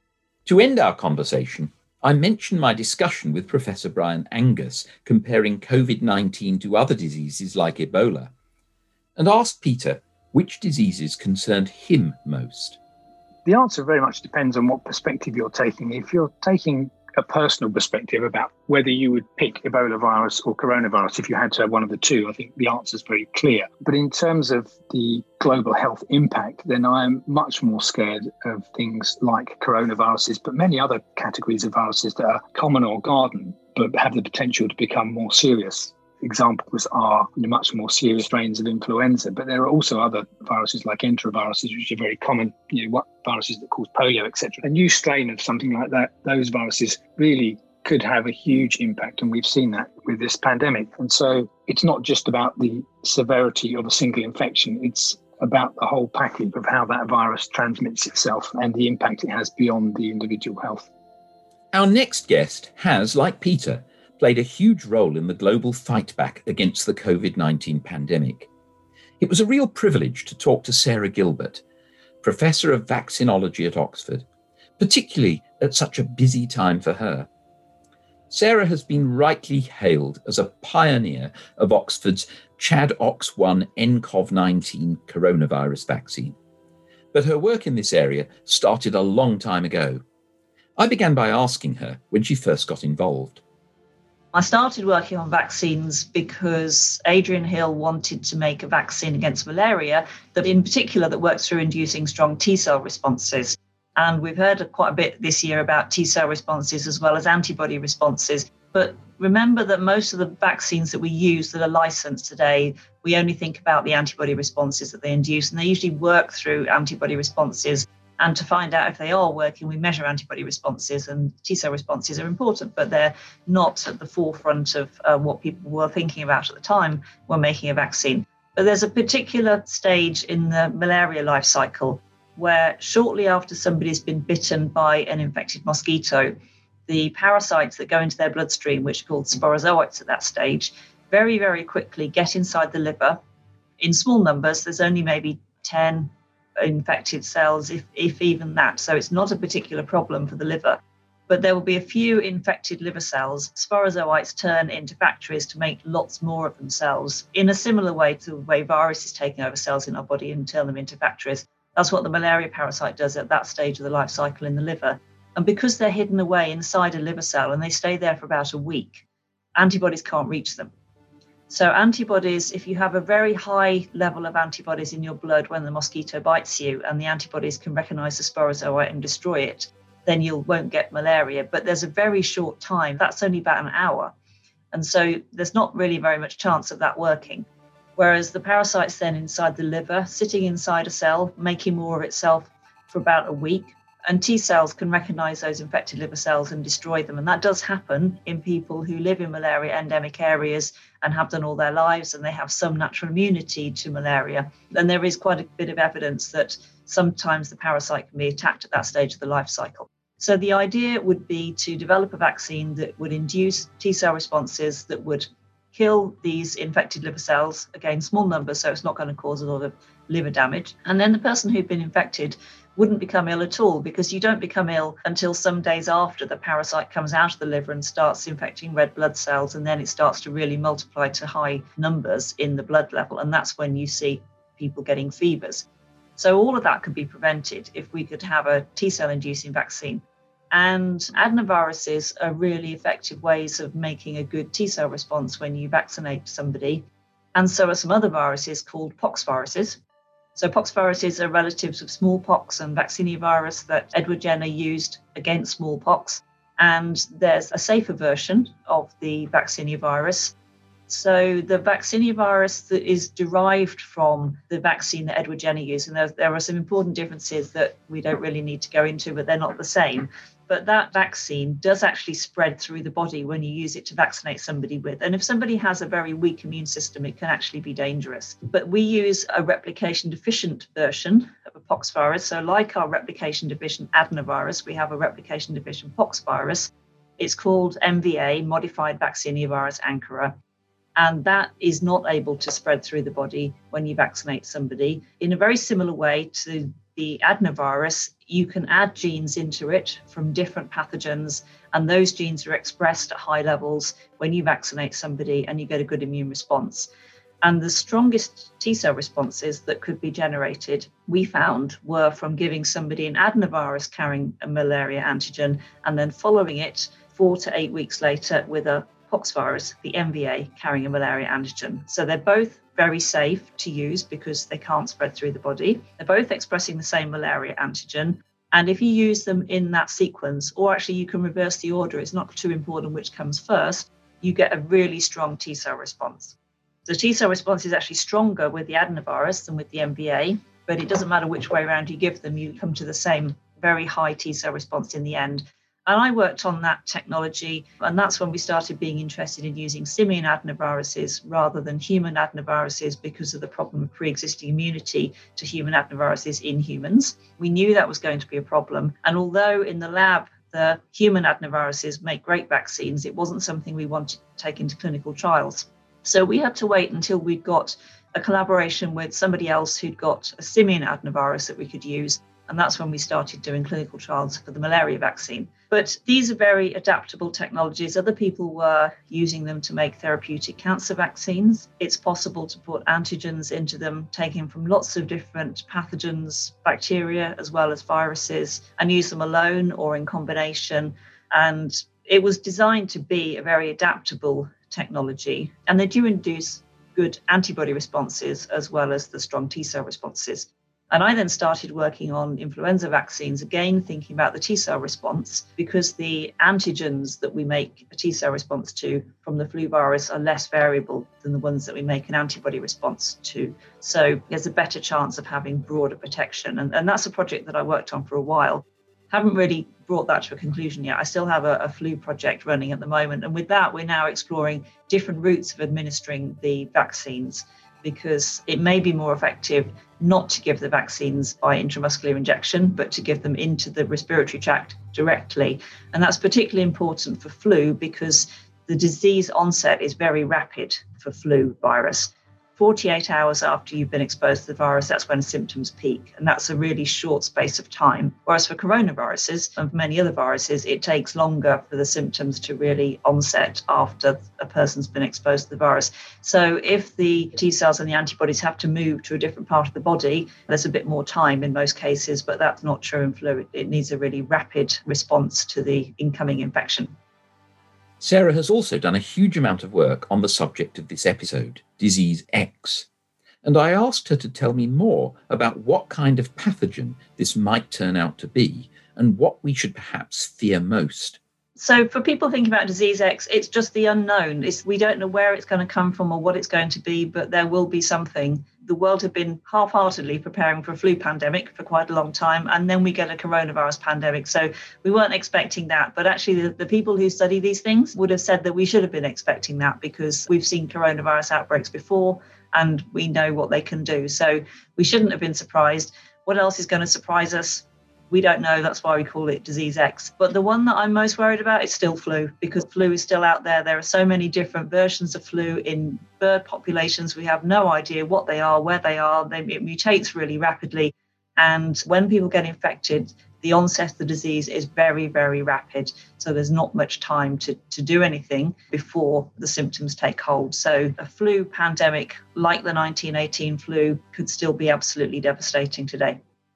To end our conversation, I mentioned my discussion with Professor Brian Angus comparing COVID-19 to other diseases like Ebola, and asked Peter which diseases concerned him most. The answer very much depends on what perspective you're taking. If you're taking a personal perspective about whether you would pick Ebola virus or coronavirus if you had to have one of the two, I think the answer is very clear. But in terms of the global health impact, then I'm much more scared of things like coronaviruses, but many other categories of viruses that are common or garden, but have the potential to become more serious. Examples are much more serious strains of influenza, but there are also other viruses like enteroviruses, which are very common, viruses that cause polio, etc. A new strain of something like that, those viruses really could have a huge impact, and we've seen that with this pandemic. And so it's not just about the severity of a single infection, it's about the whole package of how that virus transmits itself and the impact it has beyond the individual health. Our next guest has, like Peter, played a huge role in the global fight back against the COVID-19 pandemic. It was a real privilege to talk to Sarah Gilbert, Professor of Vaccinology at Oxford, particularly at such a busy time for her. Sarah has been rightly hailed as a pioneer of Oxford's ChAdOx1 nCoV-19 coronavirus vaccine. But her work in this area started a long time ago. I began by asking her when she first got involved. I started working on vaccines because Adrian Hill wanted to make a vaccine against malaria that in particular that works through inducing strong T-cell responses. And we've heard quite a bit this year about T-cell responses as well as antibody responses. But remember that most of the vaccines that we use that are licensed today, we only think about the antibody responses that they induce, and they usually work through antibody responses. And to find out if they are working, we measure antibody responses, and T-cell responses are important, but they're not at the forefront of what people were thinking about at the time when making a vaccine. But there's a particular stage in the malaria life cycle where shortly after somebody's been bitten by an infected mosquito, the parasites that go into their bloodstream, which are called sporozoites at that stage, very, very quickly get inside the liver. In small numbers, there's only maybe 10 infected cells, if even that. So it's not a particular problem for the liver. But there will be a few infected liver cells. Sporozoites turn into factories to make lots more of themselves in a similar way to the way viruses taking over cells in our body and turn them into factories. That's what the malaria parasite does at that stage of the life cycle in the liver. And because they're hidden away inside a liver cell and they stay there for about a week, antibodies can't reach them. So antibodies, if you have a very high level of antibodies in your blood when the mosquito bites you and the antibodies can recognize the sporozoite and destroy it, then you won't get malaria. But there's a very short time. That's only about an hour. And so there's not really very much chance of that working. Whereas the parasite's then inside the liver, sitting inside a cell, making more of itself for about a week. And T cells can recognize those infected liver cells and destroy them. And that does happen in people who live in malaria endemic areas and have done all their lives, and they have some natural immunity to malaria. And there is quite a bit of evidence that sometimes the parasite can be attacked at that stage of the life cycle. So the idea would be to develop a vaccine that would induce T cell responses that would kill these infected liver cells, again, small numbers, so it's not going to cause a lot of liver damage. And then the person who'd been infected wouldn't become ill at all, because you don't become ill until some days after the parasite comes out of the liver and starts infecting red blood cells, and then it starts to really multiply to high numbers in the blood level, and that's when you see people getting fevers. So all of that could be prevented if we could have a T-cell inducing vaccine. And adenoviruses are really effective ways of making a good T-cell response when you vaccinate somebody. And so are some other viruses called poxviruses. So poxviruses are relatives of smallpox and vaccinia virus that Edward Jenner used against smallpox. And there's a safer version of the vaccinia virus. So the vaccinia virus that is derived from the vaccine that Edward Jenner used, and there are some important differences that we don't really need to go into, but they're not the same. But that vaccine does actually spread through the body when you use it to vaccinate somebody with. And if somebody has a very weak immune system, it can actually be dangerous. But we use a replication deficient version of a pox virus. So like our replication deficient adenovirus, we have a replication deficient pox virus. It's called MVA, modified vaccinia virus Ankara. And that is not able to spread through the body when you vaccinate somebody. In a very similar way to the adenovirus, you can add genes into it from different pathogens, and those genes are expressed at high levels when you vaccinate somebody and you get a good immune response. And the strongest T-cell responses that could be generated, we found, were from giving somebody an adenovirus carrying a malaria antigen and then following it 4 to 8 weeks later with a poxvirus, the MVA, carrying a malaria antigen. So they're both very safe to use because they can't spread through the body. They're both expressing the same malaria antigen. And if you use them in that sequence, or actually you can reverse the order, it's not too important which comes first, you get a really strong T-cell response. The T-cell response is actually stronger with the adenovirus than with the MVA, but it doesn't matter which way around you give them, you come to the same very high T-cell response in the end. And I worked on that technology, and that's when we started being interested in using simian adenoviruses rather than human adenoviruses because of the problem of pre-existing immunity to human adenoviruses in humans. We knew that was going to be a problem. And although in the lab, the human adenoviruses make great vaccines, it wasn't something we wanted to take into clinical trials. So we had to wait until we'd got a collaboration with somebody else who'd got a simian adenovirus that we could use. And that's when we started doing clinical trials for the malaria vaccine. But these are very adaptable technologies. Other people were using them to make therapeutic cancer vaccines. It's possible to put antigens into them, taken from lots of different pathogens, bacteria, as well as viruses, and use them alone or in combination. And it was designed to be a very adaptable technology. And they do induce good antibody responses as well as the strong T-cell responses. And I then started working on influenza vaccines, again, thinking about the T-cell response, because the antigens that we make a T-cell response to from the flu virus are less variable than the ones that we make an antibody response to. So there's a better chance of having broader protection. And that's a project that I worked on for a while. Haven't really brought that to a conclusion yet. I still have a flu project running at the moment. And with that, we're now exploring different routes of administering the vaccines, because it may be more effective not to give the vaccines by intramuscular injection, but to give them into the respiratory tract directly. And that's particularly important for flu because the disease onset is very rapid for flu virus. 48 hours after you've been exposed to the virus, that's when symptoms peak. And that's a really short space of time. Whereas for coronaviruses and for many other viruses, it takes longer for the symptoms to really onset after a person's been exposed to the virus. So if the T cells and the antibodies have to move to a different part of the body, there's a bit more time in most cases, but that's not true in flu. It needs a really rapid response to the incoming infection. Sarah has also done a huge amount of work on the subject of this episode, Disease X. And I asked her to tell me more about what kind of pathogen this might turn out to be and what we should perhaps fear most. So for people thinking about Disease X, it's just the unknown. We don't know where it's going to come from or what it's going to be, but there will be something the world had been half-heartedly preparing for a flu pandemic for quite a long time, and then we get a coronavirus pandemic. So we weren't expecting that. But actually, the people who study these things would have said that we should have been expecting that, because we've seen coronavirus outbreaks before and we know what they can do. So we shouldn't have been surprised. What else is going to surprise us? We don't know. That's why we call it disease X. But the one that I'm most worried about is still flu, because flu is still out there. There are so many different versions of flu in bird populations. We have no idea what they are, where they are. It mutates really rapidly. And when people get infected, the onset of the disease is very, very rapid. So there's not much time to do anything before the symptoms take hold. So a flu pandemic like the 1918 flu could still be absolutely devastating today.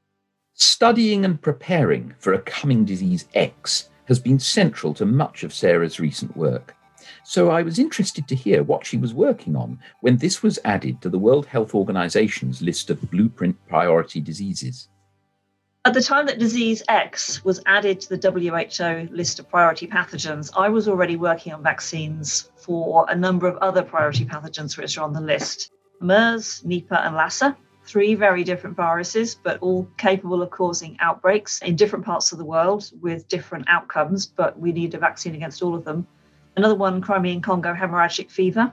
Studying and preparing for a coming disease X has been central to much of Sarah's recent work. So I was interested to hear what she was working on when this was added to the World Health Organization's list of blueprint priority diseases. At the time that disease X was added to the WHO list of priority pathogens, I was already working on vaccines for a number of other priority pathogens which are on the list: MERS, Nipah, and Lassa. 3 very different viruses, but all capable of causing outbreaks in different parts of the world with different outcomes, but we need a vaccine against all of them. Another one, Crimean Congo hemorrhagic fever.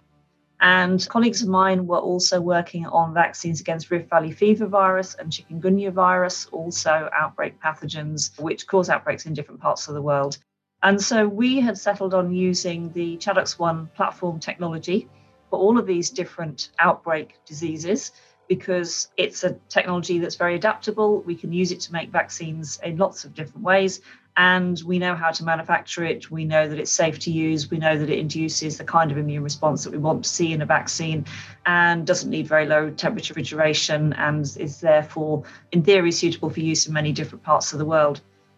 And colleagues of mine were also working on vaccines against Rift Valley fever virus and chikungunya virus, also outbreak pathogens which cause outbreaks in different parts of the world. And so we had settled on using the ChAdOx1 platform technology for all of these different outbreak diseases, because it's a technology that's very adaptable. We can use it to make vaccines in lots of different ways, and we know how to manufacture it. We know that it's safe to use. We know that it induces the kind of immune response that we want to see in a vaccine, and doesn't need very low temperature refrigeration, and is therefore, in theory, suitable for use in many different parts of the world.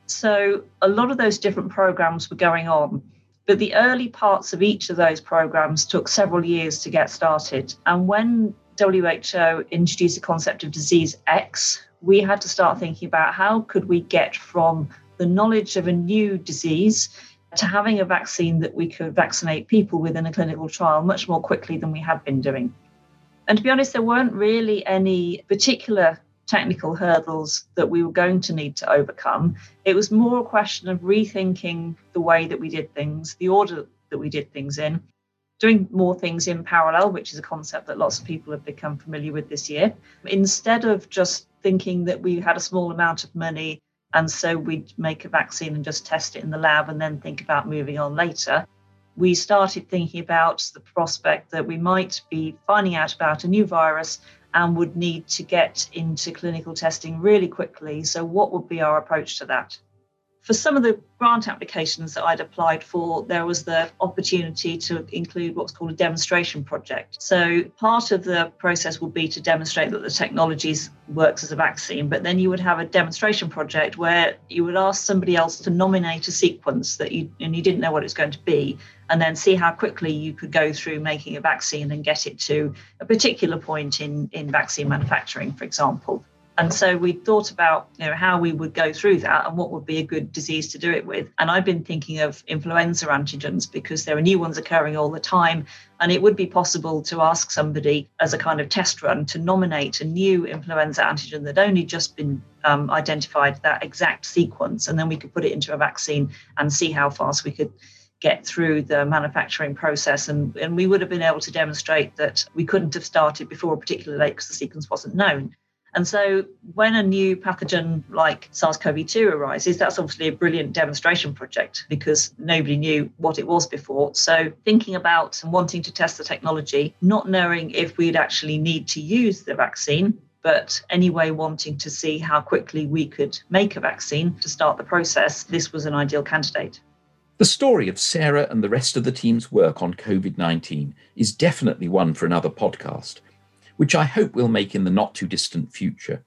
So a lot of those different programs were going on, but the early parts of each of those programs took several years to get started. And when WHO introduced the concept of disease X, we had to start thinking about how could we get from the knowledge of a new disease to having a vaccine that we could vaccinate people with in a clinical trial much more quickly than we had been doing. And to be honest, there weren't really any particular technical hurdles that we were going to need to overcome. It was more a question of rethinking the way that we did things, the order that we did things in, doing more things in parallel, which is a concept that lots of people have become familiar with this year. Instead of just thinking that we had a small amount of money and so we'd make a vaccine and just test it in the lab and then think about moving on later, we started thinking about the prospect that we might be finding out about a new virus and would need to get into clinical testing really quickly. So what would be our approach to that? For some of the grant applications that I'd applied for, there was the opportunity to include what's called a demonstration project. So part of the process would be to demonstrate that the technology works as a vaccine, but then you would have a demonstration project where you would ask somebody else to nominate a sequence that you didn't know what it was going to be, and then see how quickly you could go through making a vaccine and get it to a particular point in vaccine manufacturing, for example. And so we thought about, how we would go through that and what would be a good disease to do it with. And I've been thinking of influenza antigens because there are new ones occurring all the time. And it would be possible to ask somebody as a kind of test run to nominate a new influenza antigen that only just been identified, that exact sequence. And then we could put it into a vaccine and see how fast we could get through the manufacturing process. And we would have been able to demonstrate that we couldn't have started before a particular date because the sequence wasn't known. And so when a new pathogen like SARS-CoV-2 arises, that's obviously a brilliant demonstration project because nobody knew what it was before. So thinking about and wanting to test the technology, not knowing if we'd actually need to use the vaccine, but anyway wanting to see how quickly we could make a vaccine to start the process, this was an ideal candidate. The story of Sarah and the rest of the team's work on COVID-19 is definitely one for another podcast, which I hope we'll make in the not-too-distant future.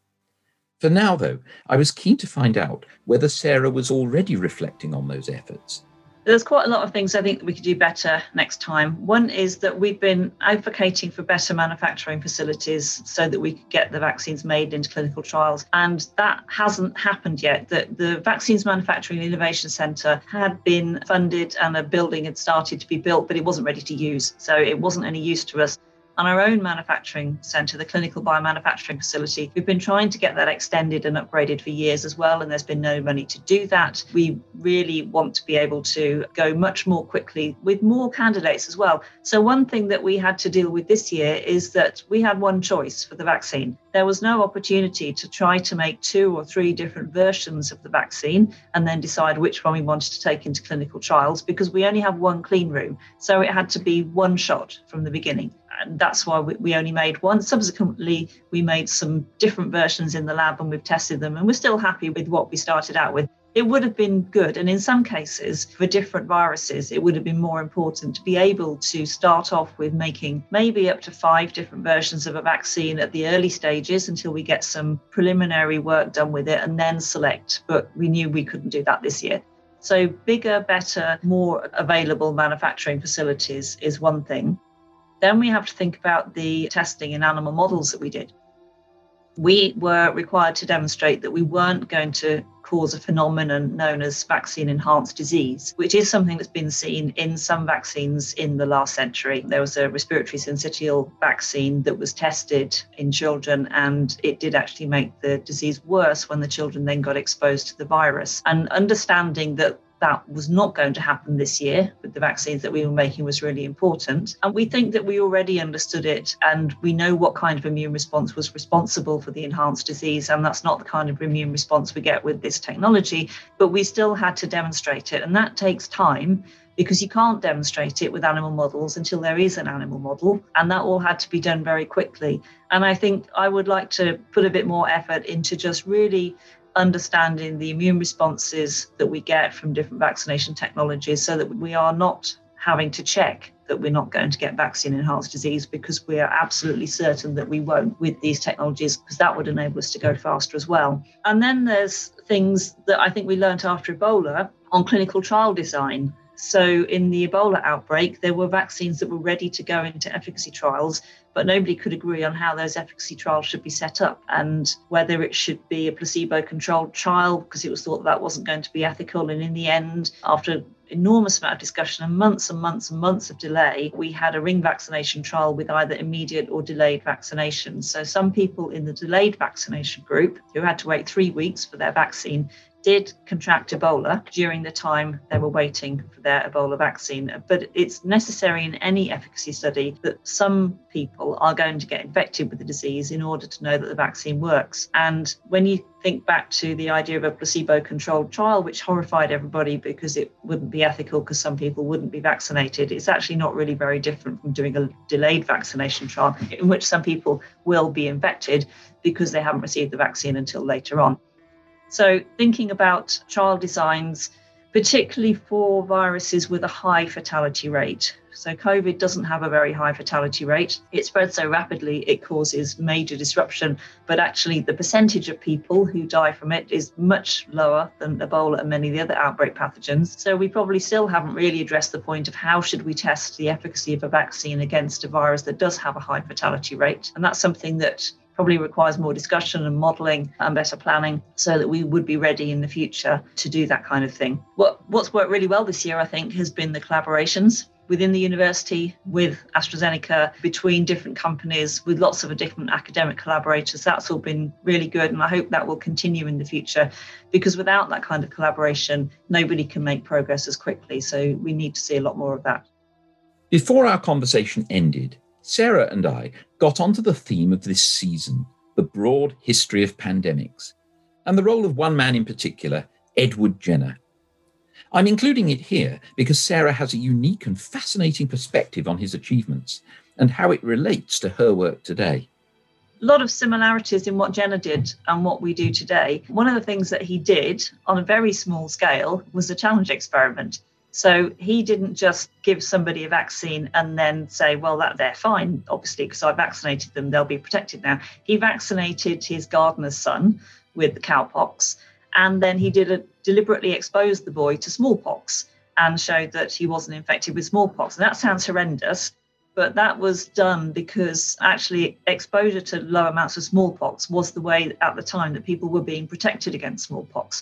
For now, though, I was keen to find out whether Sarah was already reflecting on those efforts. There's quite a lot of things I think that we could do better next time. One is that we've been advocating for better manufacturing facilities so that we could get the vaccines made into clinical trials. And that hasn't happened yet. The Vaccines Manufacturing Innovation Centre had been funded and a building had started to be built, but it wasn't ready to use. So it wasn't any use to us On our own manufacturing centre, the clinical biomanufacturing facility, we've been trying to get that extended and upgraded for years as well, and there's been no money to do that. We really want to be able to go much more quickly with more candidates as well. So one thing that we had to deal with this year is that we had one choice for the vaccine. There was no opportunity to try to make 2 or 3 different versions of the vaccine and then decide which one we wanted to take into clinical trials, because we only have one clean room. So it had to be one shot from the beginning. And that's why we only made one. Subsequently, we made some different versions in the lab and we've tested them, and we're still happy with what we started out with. It would have been good. And in some cases, for different viruses, it would have been more important to be able to start off with making maybe up to 5 different versions of a vaccine at the early stages until we get some preliminary work done with it and then select. But we knew we couldn't do that this year. So bigger, better, more available manufacturing facilities is one thing. Then we have to think about the testing in animal models that we did. We were required to demonstrate that we weren't going to cause a phenomenon known as vaccine-enhanced disease, which is something that's been seen in some vaccines in the last century. There was a respiratory syncytial vaccine that was tested in children, and it did actually make the disease worse when the children then got exposed to the virus. And understanding that was not going to happen this year with the vaccines that we were making was really important. And we think that we already understood it, and we know what kind of immune response was responsible for the enhanced disease. And that's not the kind of immune response we get with this technology, but we still had to demonstrate it. And that takes time, because you can't demonstrate it with animal models until there is an animal model. And that all had to be done very quickly. And I think I would like to put a bit more effort into just really understanding the immune responses that we get from different vaccination technologies, so that we are not having to check that we're not going to get vaccine-enhanced disease, because we are absolutely certain that we won't with these technologies, because that would enable us to go faster as well. And then there's things that I think we learned after Ebola on clinical trial design. So in the Ebola outbreak, there were vaccines that were ready to go into efficacy trials, but nobody could agree on how those efficacy trials should be set up and whether it should be a placebo-controlled trial, because it was thought that wasn't going to be ethical. And in the end, after enormous amount of discussion and months and months and months of delay, we had a ring vaccination trial with either immediate or delayed vaccination. So some people in the delayed vaccination group who had to wait 3 weeks for their vaccine did contract Ebola during the time they were waiting for their Ebola vaccine. But it's necessary in any efficacy study that some people are going to get infected with the disease in order to know that the vaccine works. And when you think back to the idea of a placebo-controlled trial, which horrified everybody because it wouldn't be ethical because some people wouldn't be vaccinated, it's actually not really very different from doing a delayed vaccination trial in which some people will be infected because they haven't received the vaccine until later on. So thinking about trial designs, particularly for viruses with a high fatality rate. So COVID doesn't have a very high fatality rate. It spreads so rapidly, it causes major disruption. But actually, the percentage of people who die from it is much lower than Ebola and many of the other outbreak pathogens. So we probably still haven't really addressed the point of how should we test the efficacy of a vaccine against a virus that does have a high fatality rate. And that's something that probably requires more discussion and modelling and better planning so that we would be ready in the future to do that kind of thing. What's worked really well this year, I think, has been the collaborations within the university with AstraZeneca, between different companies, with lots of different academic collaborators. That's all been really good, and I hope that will continue in the future, because without that kind of collaboration, nobody can make progress as quickly. So we need to see a lot more of that. Before our conversation ended, Sarah and I got onto the theme of this season, the broad history of pandemics, and the role of one man in particular, Edward Jenner. I'm including it here because Sarah has a unique and fascinating perspective on his achievements and how it relates to her work today. A lot of similarities in what Jenner did and what we do today. One of the things that he did on a very small scale was the challenge experiment. So he didn't just give somebody a vaccine and then say, well, they're fine, obviously, because I vaccinated them, they'll be protected now. He vaccinated his gardener's son with the cowpox, and then he deliberately exposed the boy to smallpox and showed that he wasn't infected with smallpox. And that sounds horrendous, but that was done because actually exposure to low amounts of smallpox was the way at the time that people were being protected against smallpox.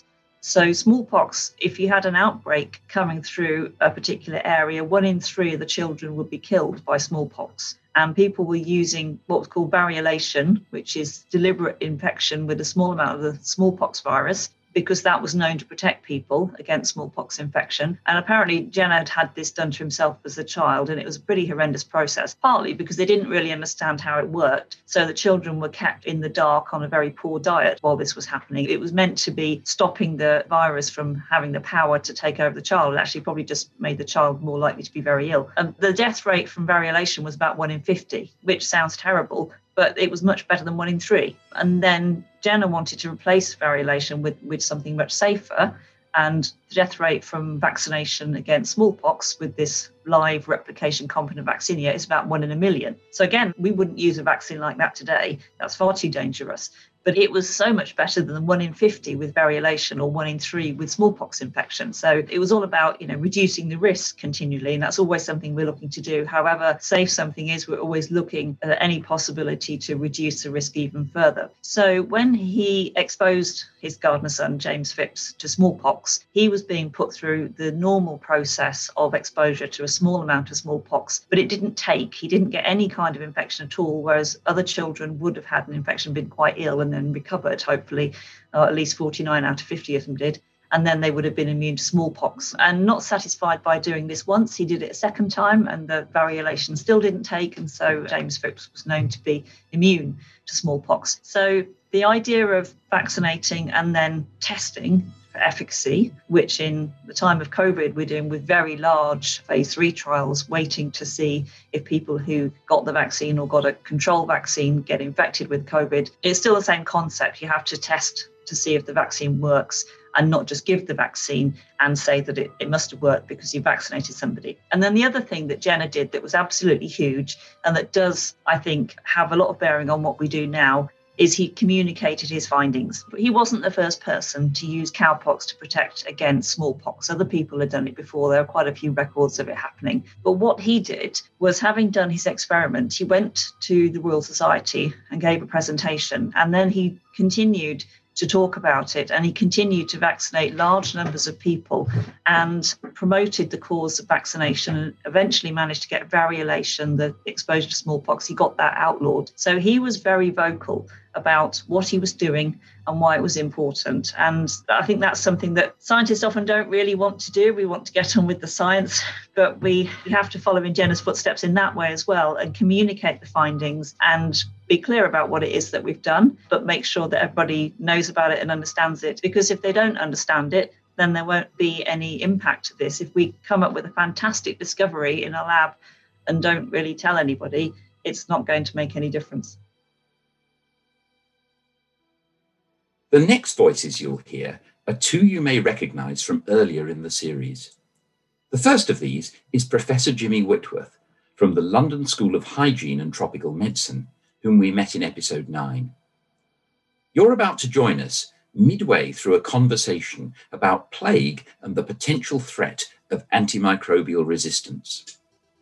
So smallpox, if you had an outbreak coming through a particular area, 1 in 3 of the children would be killed by smallpox. And people were using what was called variolation, which is deliberate infection with a small amount of the smallpox virus, because that was known to protect people against smallpox infection. And apparently Jenner had this done to himself as a child, and it was a pretty horrendous process, partly because they didn't really understand how it worked. So the children were kept in the dark on a very poor diet while this was happening. It was meant to be stopping the virus from having the power to take over the child. It actually probably just made the child more likely to be very ill. And the death rate from variolation was about 1 in 50, which sounds terrible, but it was much better than 1 in 3. And then Jenner wanted to replace variolation with something much safer. And the death rate from vaccination against smallpox with this live replication competent vaccinia is about 1 in a million. So again, we wouldn't use a vaccine like that today. That's far too dangerous. But it was so much better than 1 in 50 with variolation or 1 in 3 with smallpox infection. So it was all about, reducing the risk continually. And that's always something we're looking to do. However safe something is, we're always looking at any possibility to reduce the risk even further. So when he exposed his gardener son, James Phipps, to smallpox, he was being put through the normal process of exposure to a small amount of smallpox, but it didn't take. He didn't get any kind of infection at all, whereas other children would have had an infection, been quite ill, and then recovered, hopefully. At least 49 out of 50 of them did. And then they would have been immune to smallpox. And not satisfied by doing this once, he did it a second time, and the variolation still didn't take. And so James Phipps was known to be immune to smallpox. So the idea of vaccinating and then testing for efficacy, which in the time of COVID we're doing with very large phase 3 trials, waiting to see if people who got the vaccine or got a control vaccine get infected with COVID. It's still the same concept. You have to test to see if the vaccine works, and not just give the vaccine and say that it must have worked because you vaccinated somebody. And then the other thing that Jenner did that was absolutely huge, and that does, I think, have a lot of bearing on what we do now, is he communicated his findings. But he wasn't the first person to use cowpox to protect against smallpox. Other people had done it before. There are quite a few records of it happening. But what he did was, having done his experiment, he went to the Royal Society and gave a presentation, and then he continued to talk about it, and he continued to vaccinate large numbers of people and promoted the cause of vaccination, and eventually managed to get variolation, the exposure to smallpox. He got that outlawed. So he was very vocal about what he was doing and why it was important. And I think that's something that scientists often don't really want to do. We want to get on with the science, but we have to follow in Jenner's footsteps in that way as well, and communicate the findings and be clear about what it is that we've done, but make sure that everybody knows about it and understands it. Because if they don't understand it, then there won't be any impact to this. If we come up with a fantastic discovery in a lab and don't really tell anybody, it's not going to make any difference. The next voices you'll hear are 2 you may recognise from earlier in the series. The first of these is Professor Jimmy Whitworth from the London School of Hygiene and Tropical Medicine, whom we met in episode 9. You're about to join us midway through a conversation about plague and the potential threat of antimicrobial resistance.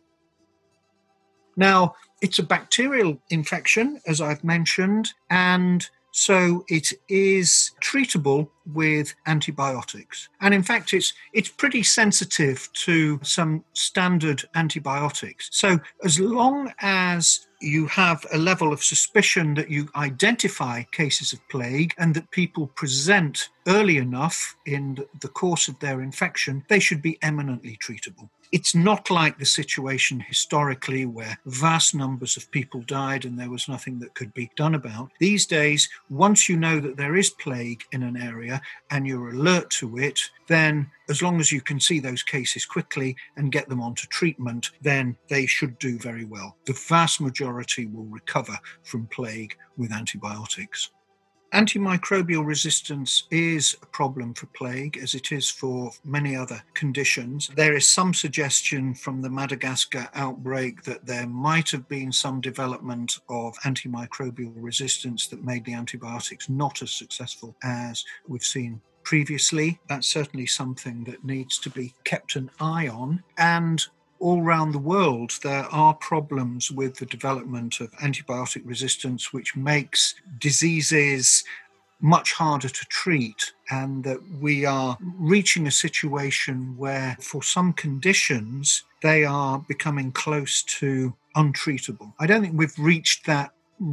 Now, it's a bacterial infection, as I've mentioned, and so it is treatable with antibiotics. And in fact, it's pretty sensitive to some standard antibiotics. So as long as you have a level of suspicion that you identify cases of plague and that people present early enough in the course of their infection, they should be eminently treatable. It's not like the situation historically where vast numbers of people died and there was nothing that could be done about. These days, once you know that there is plague in an area and you're alert to it, then as long as you can see those cases quickly and get them onto treatment, then they should do very well. The vast majority will recover from plague with antibiotics. Antimicrobial resistance is a problem for plague, as it is for many other conditions. There is some suggestion from the Madagascar outbreak that there might have been some development of antimicrobial resistance that made the antibiotics not as successful as we've seen previously. That's certainly something that needs to be kept an eye on. And all around the world, there are problems with the development of antibiotic resistance, which makes diseases much harder to treat, and that we are reaching a situation where for some conditions they are becoming close to untreatable. I don't think we've reached that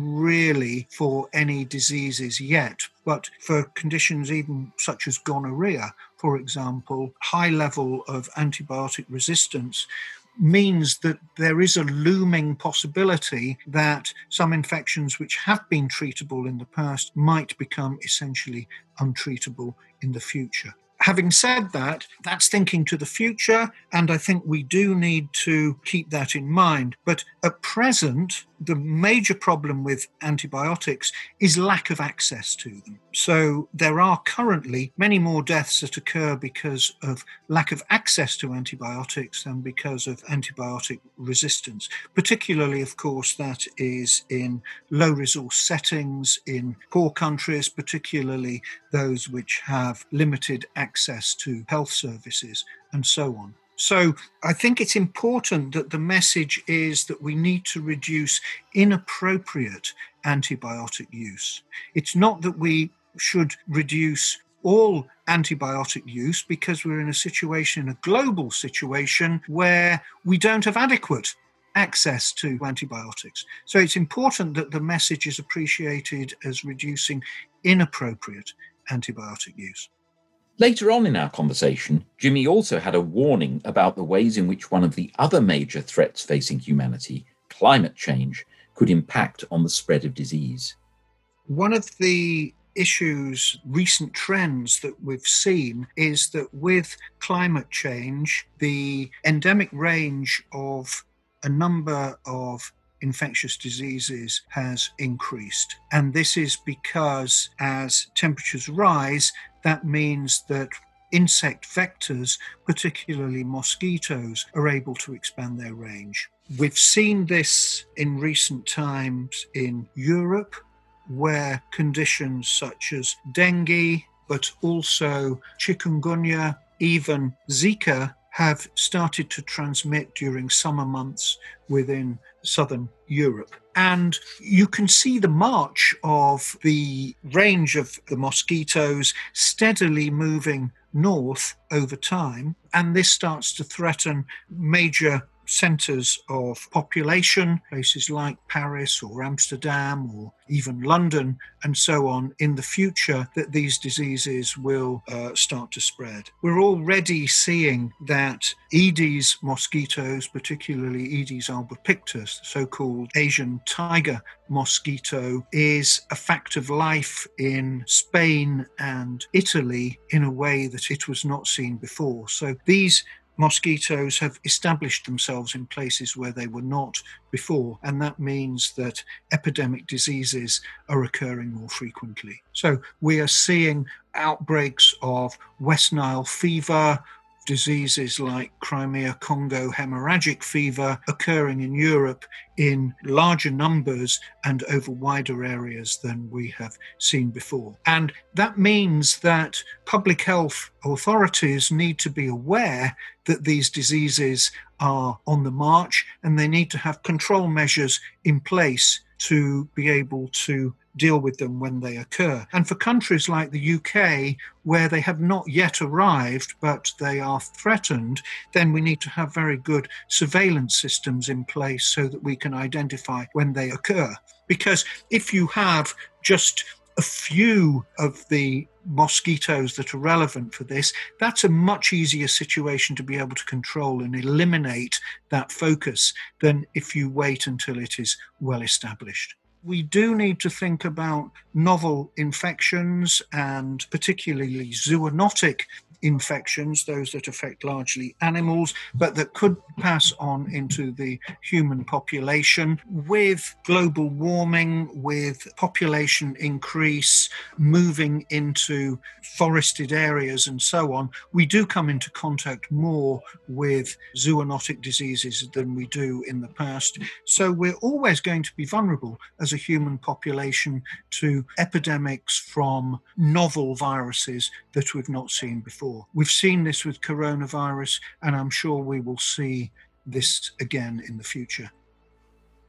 really for any diseases yet, but for conditions even such as gonorrhea, for example, high level of antibiotic resistance means that there is a looming possibility that some infections which have been treatable in the past might become essentially untreatable in the future. Having said that, that's thinking to the future, and I think we do need to keep that in mind. But at present, the major problem with antibiotics is lack of access to them. So there are currently many more deaths that occur because of lack of access to antibiotics than because of antibiotic resistance. Particularly, of course, that is in low-resource settings, in poor countries, particularly those which have limited access to health services, and so on. So I think it's important that the message is that we need to reduce inappropriate antibiotic use. It's not that we should reduce all antibiotic use, because we're in a situation, a global situation, where we don't have adequate access to antibiotics. So it's important that the message is appreciated as reducing inappropriate antibiotic use. Later on in our conversation, Jimmy also had a warning about the ways in which one of the other major threats facing humanity, climate change, could impact on the spread of disease. One of the issues, recent trends that we've seen is that with climate change, the endemic range of a number of infectious diseases has increased. And this is because as temperatures rise, that means that insect vectors, particularly mosquitoes, are able to expand their range. We've seen this in recent times in Europe, where conditions such as dengue, but also chikungunya, even Zika, have started to transmit during summer months within southern Europe. And you can see the march of the range of the mosquitoes steadily moving north over time. And this starts to threaten major centres of population, places like Paris or Amsterdam or even London and so on, in the future, that these diseases will start to spread. We're already seeing that Aedes mosquitoes, particularly Aedes albopictus, the so-called Asian tiger mosquito, is a fact of life in Spain and Italy in a way that it was not seen before. So these mosquitoes have established themselves in places where they were not before, and that means that epidemic diseases are occurring more frequently. So we are seeing outbreaks of West Nile fever, diseases like Crimea Congo hemorrhagic fever occurring in Europe in larger numbers and over wider areas than we have seen before. And that means that public health authorities need to be aware that these diseases are on the march, and they need to have control measures in place to be able to deal with them when they occur. And for countries like the UK, where they have not yet arrived, but they are threatened, then we need to have very good surveillance systems in place so that we can identify when they occur. Because if you have just a few of the mosquitoes that are relevant for this, that's a much easier situation to be able to control and eliminate that focus than if you wait until it is well established. We do need to think about novel infections, and particularly zoonotic infections, those that affect largely animals, but that could pass on into the human population. With global warming, with population increase, moving into forested areas and so on, we do come into contact more with zoonotic diseases than we do in the past. So we're always going to be vulnerable as a human population to epidemics from novel viruses that we've not seen before. We've seen this with coronavirus, and I'm sure we will see this again in the future.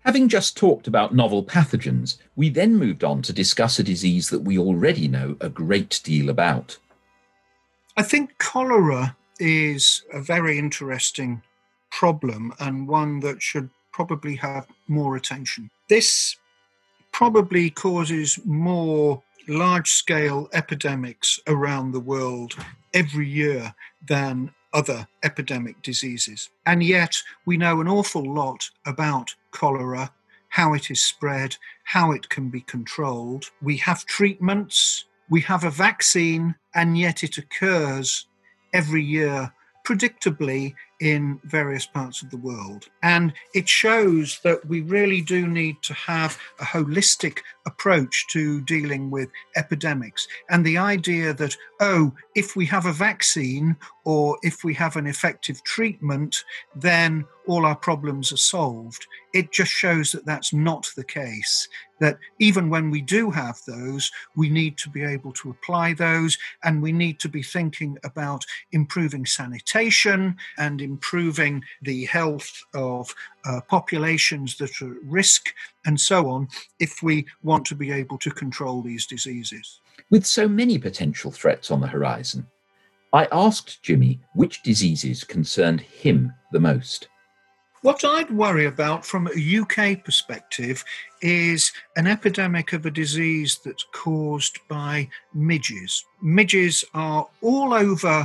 Having just talked about novel pathogens, we then moved on to discuss a disease that we already know a great deal about. I think cholera is a very interesting problem and one that should probably have more attention. This probably causes more large-scale epidemics around the world every year than other epidemic diseases. And yet we know an awful lot about cholera, how it is spread, how it can be controlled. We have treatments, we have a vaccine, and yet it occurs every year predictably in various parts of the world. And it shows that we really do need to have a holistic approach to dealing with epidemics. And the idea that, if we have a vaccine or if we have an effective treatment, then all our problems are solved. It just shows that that's not the case, that even when we do have those, we need to be able to apply those, and we need to be thinking about improving sanitation and improving the health of populations that are at risk and so on, if we want to be able to control these diseases. With so many potential threats on the horizon, I asked Jimmy which diseases concerned him the most. What I'd worry about from a UK perspective is an epidemic of a disease that's caused by midges. Midges are all over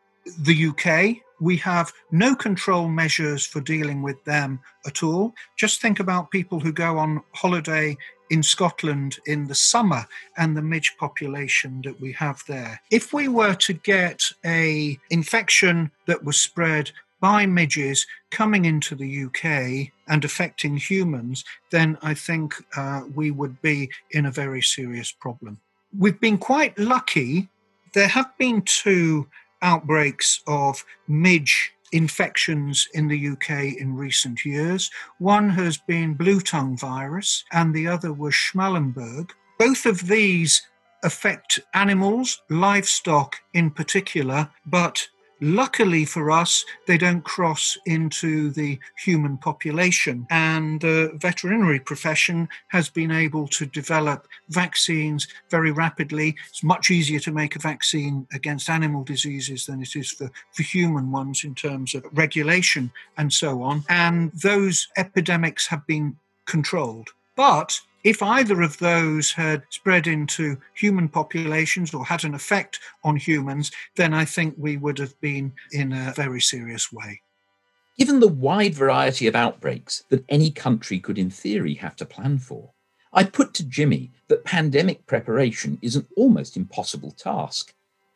the UK. We have no control measures for dealing with them at all. Just think about people who go on holiday in Scotland in the summer and the midge population that we have there. If we were to get an infection that was spread by midges coming into the UK and affecting humans, then I think we would be in a very serious problem. We've been quite lucky. There have been 2 outbreaks of midge infections in the UK in recent years. One has been blue tongue virus and the other was Schmallenberg. Both of these affect animals, livestock in particular, but luckily for us, they don't cross into the human population, and the veterinary profession has been able to develop vaccines very rapidly. It's much easier to make a vaccine against animal diseases than it is for human ones in terms of regulation and so on, and those epidemics have been controlled. But if either of those had spread into human populations or had an effect on humans, then I think we would have been in a very serious way. Given the wide variety of outbreaks that any country could in theory have to plan for, I put to Jimmy that pandemic preparation is an almost impossible task.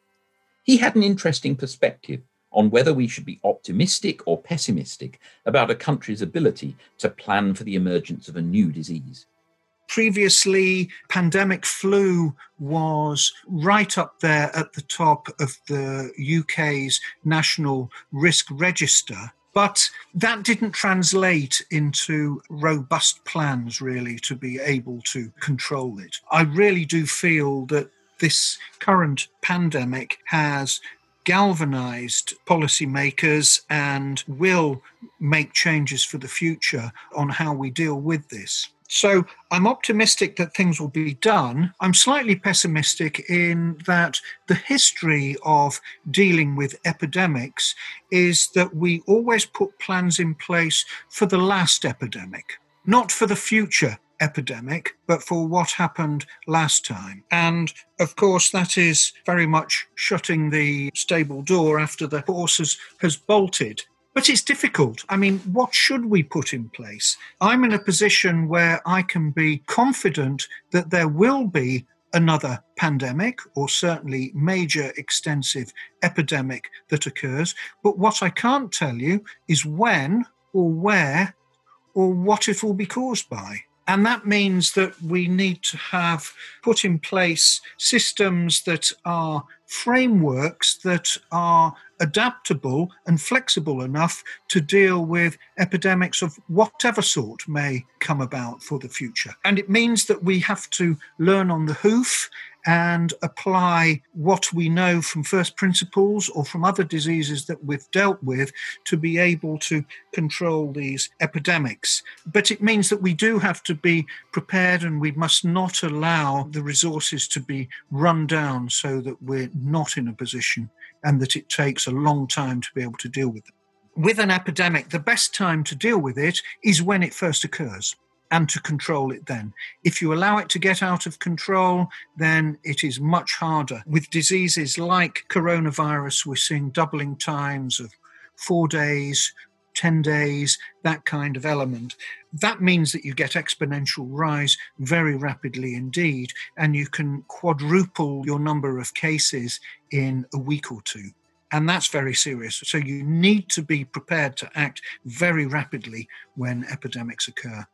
He had an interesting perspective on whether we should be optimistic or pessimistic about a country's ability to plan for the emergence of a new disease. Previously, pandemic flu was right up there at the top of the UK's national risk register, but that didn't translate into robust plans, really, to be able to control it. I really do feel that this current pandemic has galvanized policymakers and will make changes for the future on how we deal with this. So I'm optimistic that things will be done. I'm slightly pessimistic in that the history of dealing with epidemics is that we always put plans in place for the last epidemic, not for the future epidemic, but for what happened last time. And of course, that is very much shutting the stable door after the horse has bolted. But it's difficult. I mean, what should we put in place? I'm in a position where I can be confident that there will be another pandemic, or certainly major extensive epidemic that occurs. But what I can't tell you is when or where or what it will be caused by. And that means that we need to have put in place systems that are frameworks that are adaptable and flexible enough to deal with epidemics of whatever sort may come about for the future. And it means that we have to learn on the hoof and apply what we know from first principles or from other diseases that we've dealt with to be able to control these epidemics. But it means that we do have to be prepared, and we must not allow the resources to be run down so that we're not in a position and that it takes a long time to be able to deal with it. With an epidemic, the best time to deal with it is when it first occurs, and to control it then. If you allow it to get out of control, then it is much harder. With diseases like coronavirus, we're seeing doubling times of 4 days, 10 days, that kind of element. That means that you get exponential rise very rapidly indeed, and you can quadruple your number of cases in a week or two. And that's very serious. So you need to be prepared to act very rapidly when epidemics occur.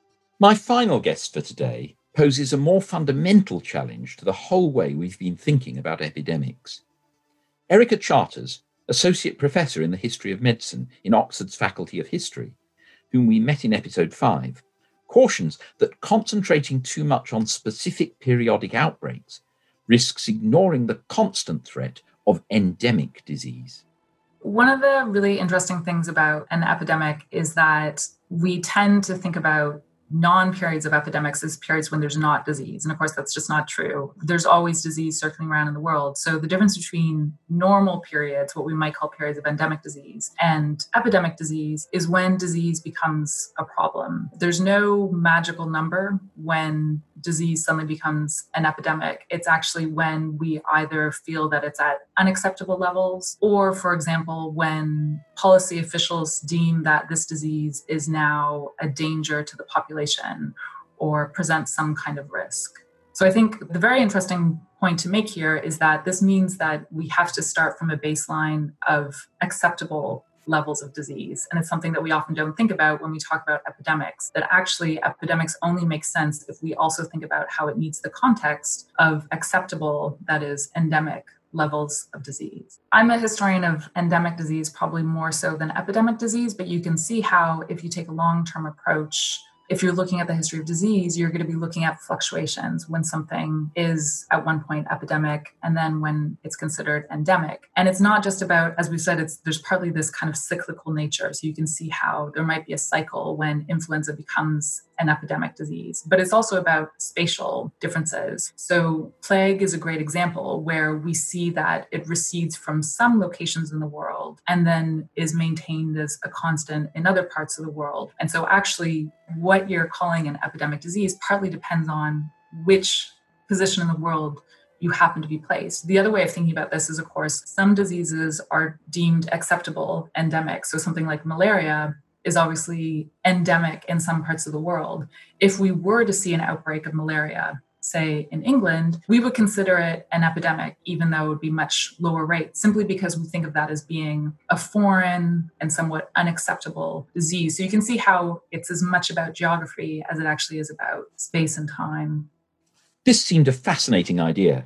My final guest for today poses a more fundamental challenge to the whole way we've been thinking about epidemics. Erica Charters, Associate Professor in the History of Medicine in Oxford's Faculty of History, whom we met in episode 5, cautions that concentrating too much on specific periodic outbreaks risks ignoring the constant threat of endemic disease. One of the really interesting things about an epidemic is that we tend to think about non-periods of epidemics as periods when there's not disease. And of course, that's just not true. There's always disease circling around in the world. So the difference between normal periods, what we might call periods of endemic disease, and epidemic disease is when disease becomes a problem. There's no magical number when disease suddenly becomes an epidemic. It's actually when we either feel that it's at unacceptable levels, or, for example, when policy officials deem that this disease is now a danger to the population or presents some kind of risk. So I think the very interesting point to make here is that this means that we have to start from a baseline of acceptable levels of disease. And it's something that we often don't think about when we talk about epidemics, that actually epidemics only make sense if we also think about how it meets the context of acceptable, that is, endemic levels of disease. I'm a historian of endemic disease, probably more so than epidemic disease, but you can see how if you take a long-term approach, if you're looking at the history of disease, you're going to be looking at fluctuations when something is at one point epidemic and then when it's considered endemic. And it's not just about, as we said, there's partly this kind of cyclical nature. So you can see how there might be a cycle when influenza becomes an epidemic disease, but it's also about spatial differences. So plague is a great example where we see that it recedes from some locations in the world and then is maintained as a constant in other parts of the world. And so actually what you're calling an epidemic disease partly depends on which position in the world you happen to be placed. The other way of thinking about this is, of course, some diseases are deemed acceptable endemic. So something like malaria is obviously endemic in some parts of the world. If we were to see an outbreak of malaria, say in England, we would consider it an epidemic, even though it would be much lower rate, simply because we think of that as being a foreign and somewhat unacceptable disease. So you can see how it's as much about geography as it actually is about space and time. This seemed a fascinating idea,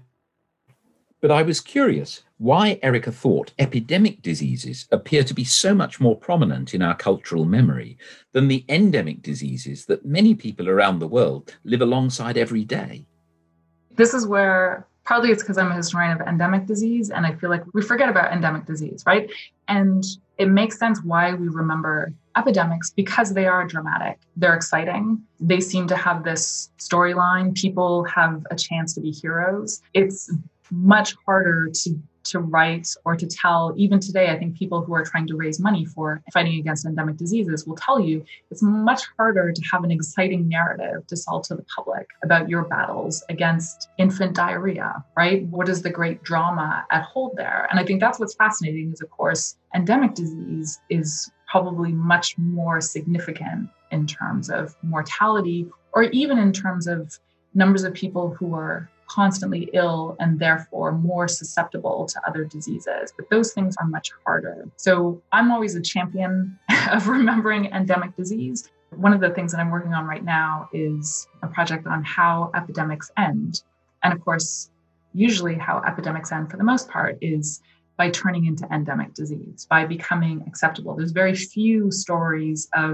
but I was curious why Erica thought epidemic diseases appear to be so much more prominent in our cultural memory than the endemic diseases that many people around the world live alongside every day. This is where partly it's because I'm a historian of endemic disease, and I feel like we forget about endemic disease, right? And it makes sense why we remember epidemics, because they are dramatic. They're exciting. They seem to have this storyline. People have a chance to be heroes. It's much harder to write or to tell. Even today, I think people who are trying to raise money for fighting against endemic diseases will tell you it's much harder to have an exciting narrative to sell to the public about your battles against infant diarrhea, right? What is the great drama at hold there? And I think that's what's fascinating is, of course, endemic disease is probably much more significant in terms of mortality, or even in terms of numbers of people who are constantly ill and therefore more susceptible to other diseases. But those things are much harder. So I'm always a champion of remembering endemic disease. One of the things that I'm working on right now is a project on how epidemics end. And of course, usually how epidemics end for the most part is by turning into endemic disease, by becoming acceptable. There's very few stories of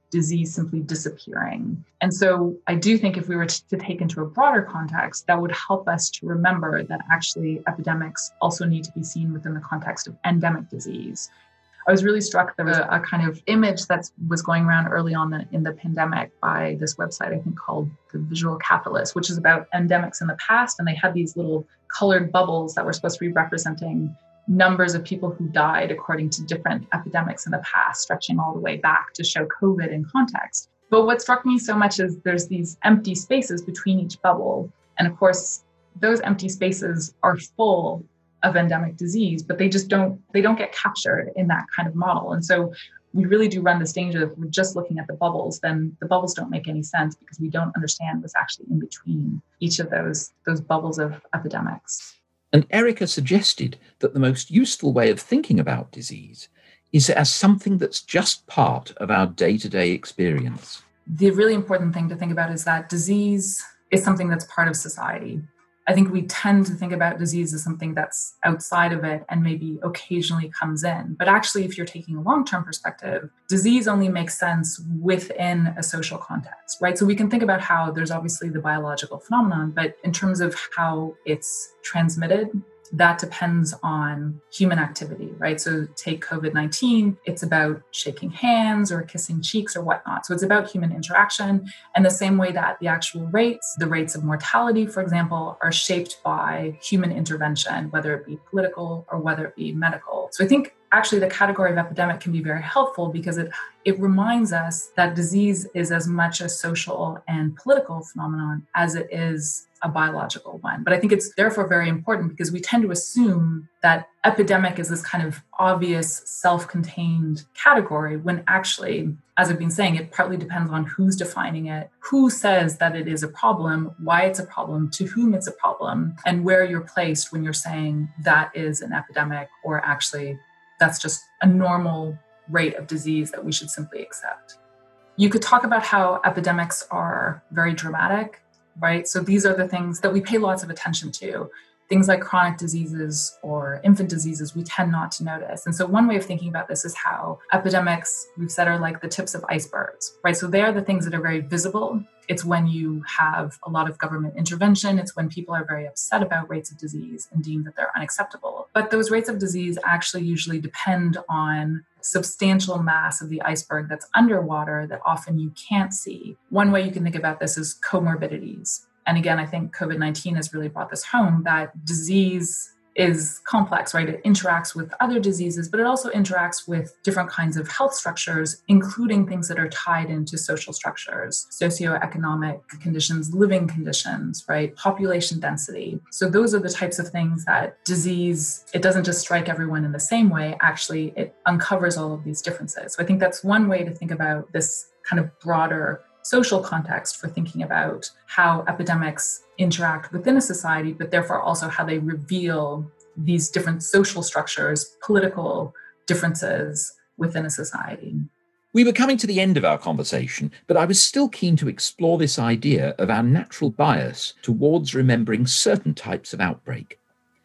disease simply disappearing. And so I do think if we were to take into a broader context, that would help us to remember that actually epidemics also need to be seen within the context of endemic disease. I was really struck, there was a kind of image that was going around early on in the pandemic by this website, I think called The Visual Capitalist, which is about endemics in the past. And they had these little colored bubbles that were supposed to be representing numbers of people who died according to different epidemics in the past, stretching all the way back to show COVID in context. But what struck me so much is there's these empty spaces between each bubble. And of course, those empty spaces are full of endemic disease, but they don't get captured in that kind of model. And so we really do run this danger if we're just looking at the bubbles, then the bubbles don't make any sense because we don't understand what's actually in between each of those bubbles of epidemics. And Erica suggested that the most useful way of thinking about disease is as something that's just part of our day-to-day experience. The really important thing to think about is that disease is something that's part of society. I think we tend to think about disease as something that's outside of it and maybe occasionally comes in. But actually, if you're taking a long-term perspective, disease only makes sense within a social context, right? So we can think about how there's obviously the biological phenomenon, but in terms of how it's transmitted, that depends on human activity, right? So take COVID-19, it's about shaking hands or kissing cheeks or whatnot. So it's about human interaction. And the same way that the actual rates, the rates of mortality, for example, are shaped by human intervention, whether it be political or whether it be medical. So I think actually the category of epidemic can be very helpful because it reminds us that disease is as much a social and political phenomenon as it is a biological one. But I think it's therefore very important because we tend to assume that epidemic is this kind of obvious self-contained category when actually, as I've been saying, it partly depends on who's defining it, who says that it is a problem, why it's a problem, to whom it's a problem, and where you're placed when you're saying that is an epidemic or actually that's just a normal rate of disease that we should simply accept. You could talk about how epidemics are very dramatic, right? So these are the things that we pay lots of attention to. Things like chronic diseases or infant diseases, we tend not to notice. And so one way of thinking about this is how epidemics, we've said, are like the tips of icebergs, right? So they are the things that are very visible. It's when you have a lot of government intervention. It's when people are very upset about rates of disease and deem that they're unacceptable. But those rates of disease actually usually depend on substantial mass of the iceberg that's underwater that often you can't see. One way you can think about this is comorbidities. And again, I think COVID-19 has really brought this home that disease is complex, right? It interacts with other diseases, but it also interacts with different kinds of health structures, including things that are tied into social structures, socioeconomic conditions, living conditions, right? Population density. So those are the types of things that disease, it doesn't just strike everyone in the same way. Actually, it uncovers all of these differences. So I think that's one way to think about this kind of broader social context for thinking about how epidemics interact within a society, but therefore also how they reveal these different social structures, political differences within a society. We were coming to the end of our conversation, but I was still keen to explore this idea of our natural bias towards remembering certain types of outbreak.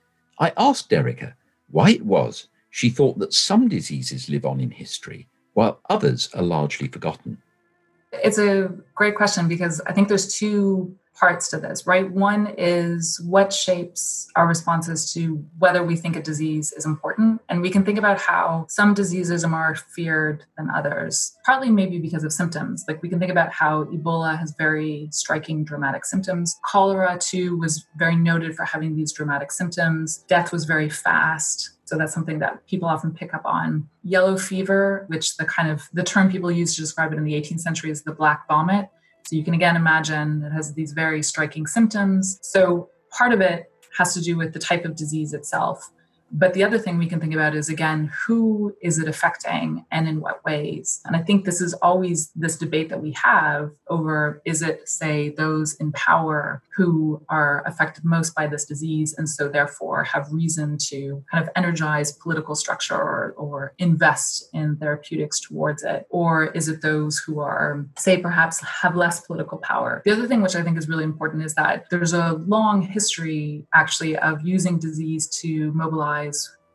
I asked Erica why it was she thought that some diseases live on in history, while others are largely forgotten. It's a great question because I think there's two parts to this, right? One is what shapes our responses to whether we think a disease is important. And we can think about how some diseases are more feared than others, partly maybe because of symptoms. Like we can think about how Ebola has very striking, dramatic symptoms. Cholera, too, was very noted for having these dramatic symptoms. Death was very fast. So that's something that people often pick up on. Yellow fever, which the term people use to describe it in the 18th century is the black vomit. So you can again imagine it has these very striking symptoms. So part of it has to do with the type of disease itself. But the other thing we can think about is, again, who is it affecting and in what ways? And I think this is always this debate that we have over, is it, say, those in power who are affected most by this disease and so therefore have reason to kind of energize political structure or invest in therapeutics towards it? Or is it those who are, say, perhaps have less political power? The other thing which I think is really important is that there's a long history, actually, of using disease to mobilize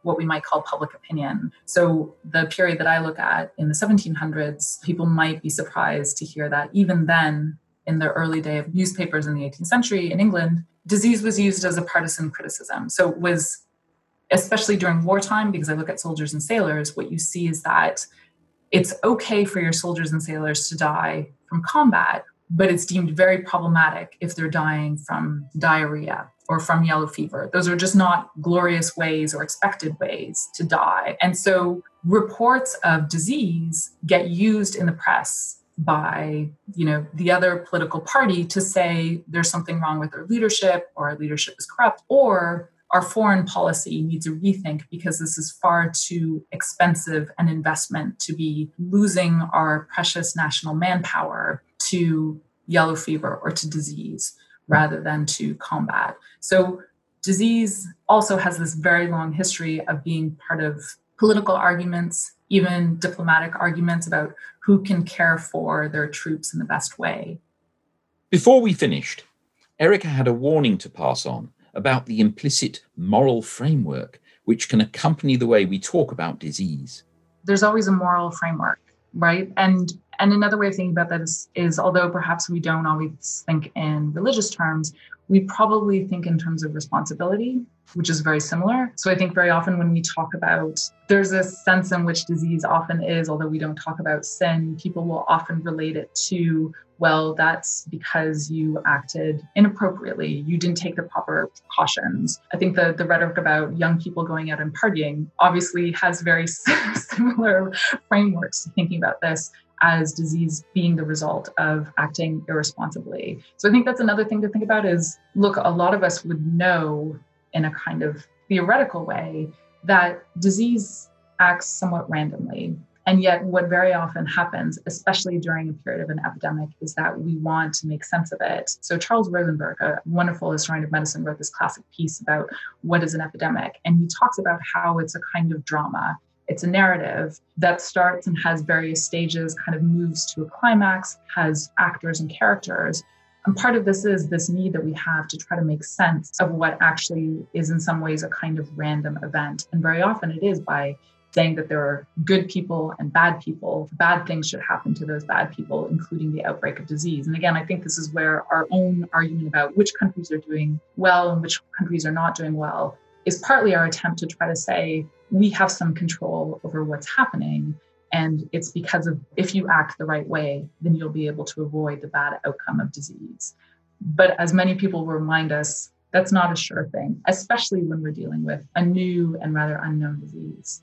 what we might call public opinion. So the period that I look at in the 1700s, people might be surprised to hear that even then, in the early day of newspapers in the 18th century in England, disease was used as a partisan criticism. So it was, especially during wartime, because I look at soldiers and sailors, what you see is that it's okay for your soldiers and sailors to die from combat, but it's deemed very problematic if they're dying from diarrhea or from yellow fever. Those are just not glorious ways or expected ways to die. And so reports of disease get used in the press by, the other political party to say there's something wrong with our leadership, or our leadership is corrupt, or our foreign policy needs a rethink because this is far too expensive an investment to be losing our precious national manpower to yellow fever or to disease rather than to combat. So disease also has this very long history of being part of political arguments, even diplomatic arguments about who can care for their troops in the best way. Before we finished, Erica had a warning to pass on about the implicit moral framework which can accompany the way we talk about disease. There's always a moral framework, right? And another way of thinking about that is although perhaps we don't always think in religious terms, we probably think in terms of responsibility, which is very similar. So I think very often when we talk about, there's a sense in which disease often is, although we don't talk about sin, people will often relate it to, well, that's because you acted inappropriately. You didn't take the proper precautions. I think the rhetoric about young people going out and partying obviously has very similar frameworks to thinking about this as disease being the result of acting irresponsibly. So I think that's another thing to think about is, look, a lot of us would know in a kind of theoretical way that disease acts somewhat randomly. And yet what very often happens, especially during a period of an epidemic, is that we want to make sense of it. So Charles Rosenberg, a wonderful historian of medicine, wrote this classic piece about what is an epidemic. And he talks about how it's a kind of drama. It's a narrative that starts and has various stages, kind of moves to a climax, has actors and characters. And part of this is this need that we have to try to make sense of what actually is in some ways a kind of random event. And very often it is by saying that there are good people and bad people. Bad things should happen to those bad people, including the outbreak of disease. And again, I think this is where our own argument about which countries are doing well and which countries are not doing well is partly our attempt to try to say, we have some control over what's happening. And it's because of, if you act the right way, then you'll be able to avoid the bad outcome of disease. But as many people remind us, that's not a sure thing, especially when we're dealing with a new and rather unknown disease.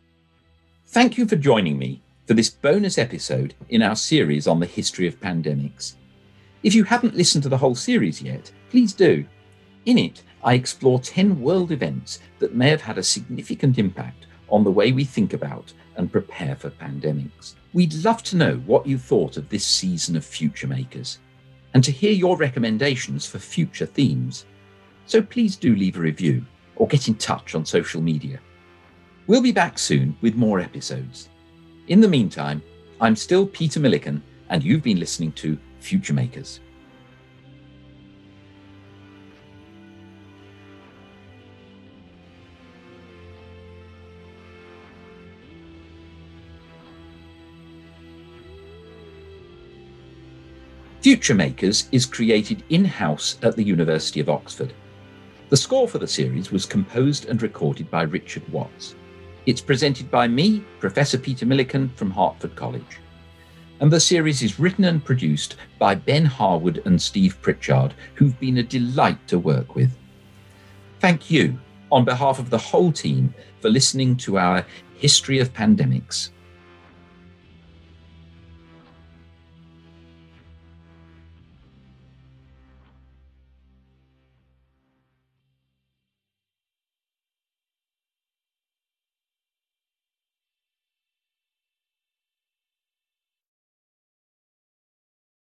Thank you for joining me for this bonus episode in our series on the history of pandemics. If you haven't listened to the whole series yet, please do. In it, I explore 10 world events that may have had a significant impact on the way we think about and prepare for pandemics. We'd love to know what you thought of this season of Future Makers and to hear your recommendations for future themes. So please do leave a review or get in touch on social media. We'll be back soon with more episodes. In the meantime, I'm still Peter Milliken, and you've been listening to Future Makers. Future Makers is created in-house at the University of Oxford. The score for the series was composed and recorded by Richard Watts. It's presented by me, Professor Peter Milliken from Hertford College. And the series is written and produced by Ben Harwood and Steve Pritchard, who've been a delight to work with. Thank you, on behalf of the whole team, for listening to our History of Pandemics.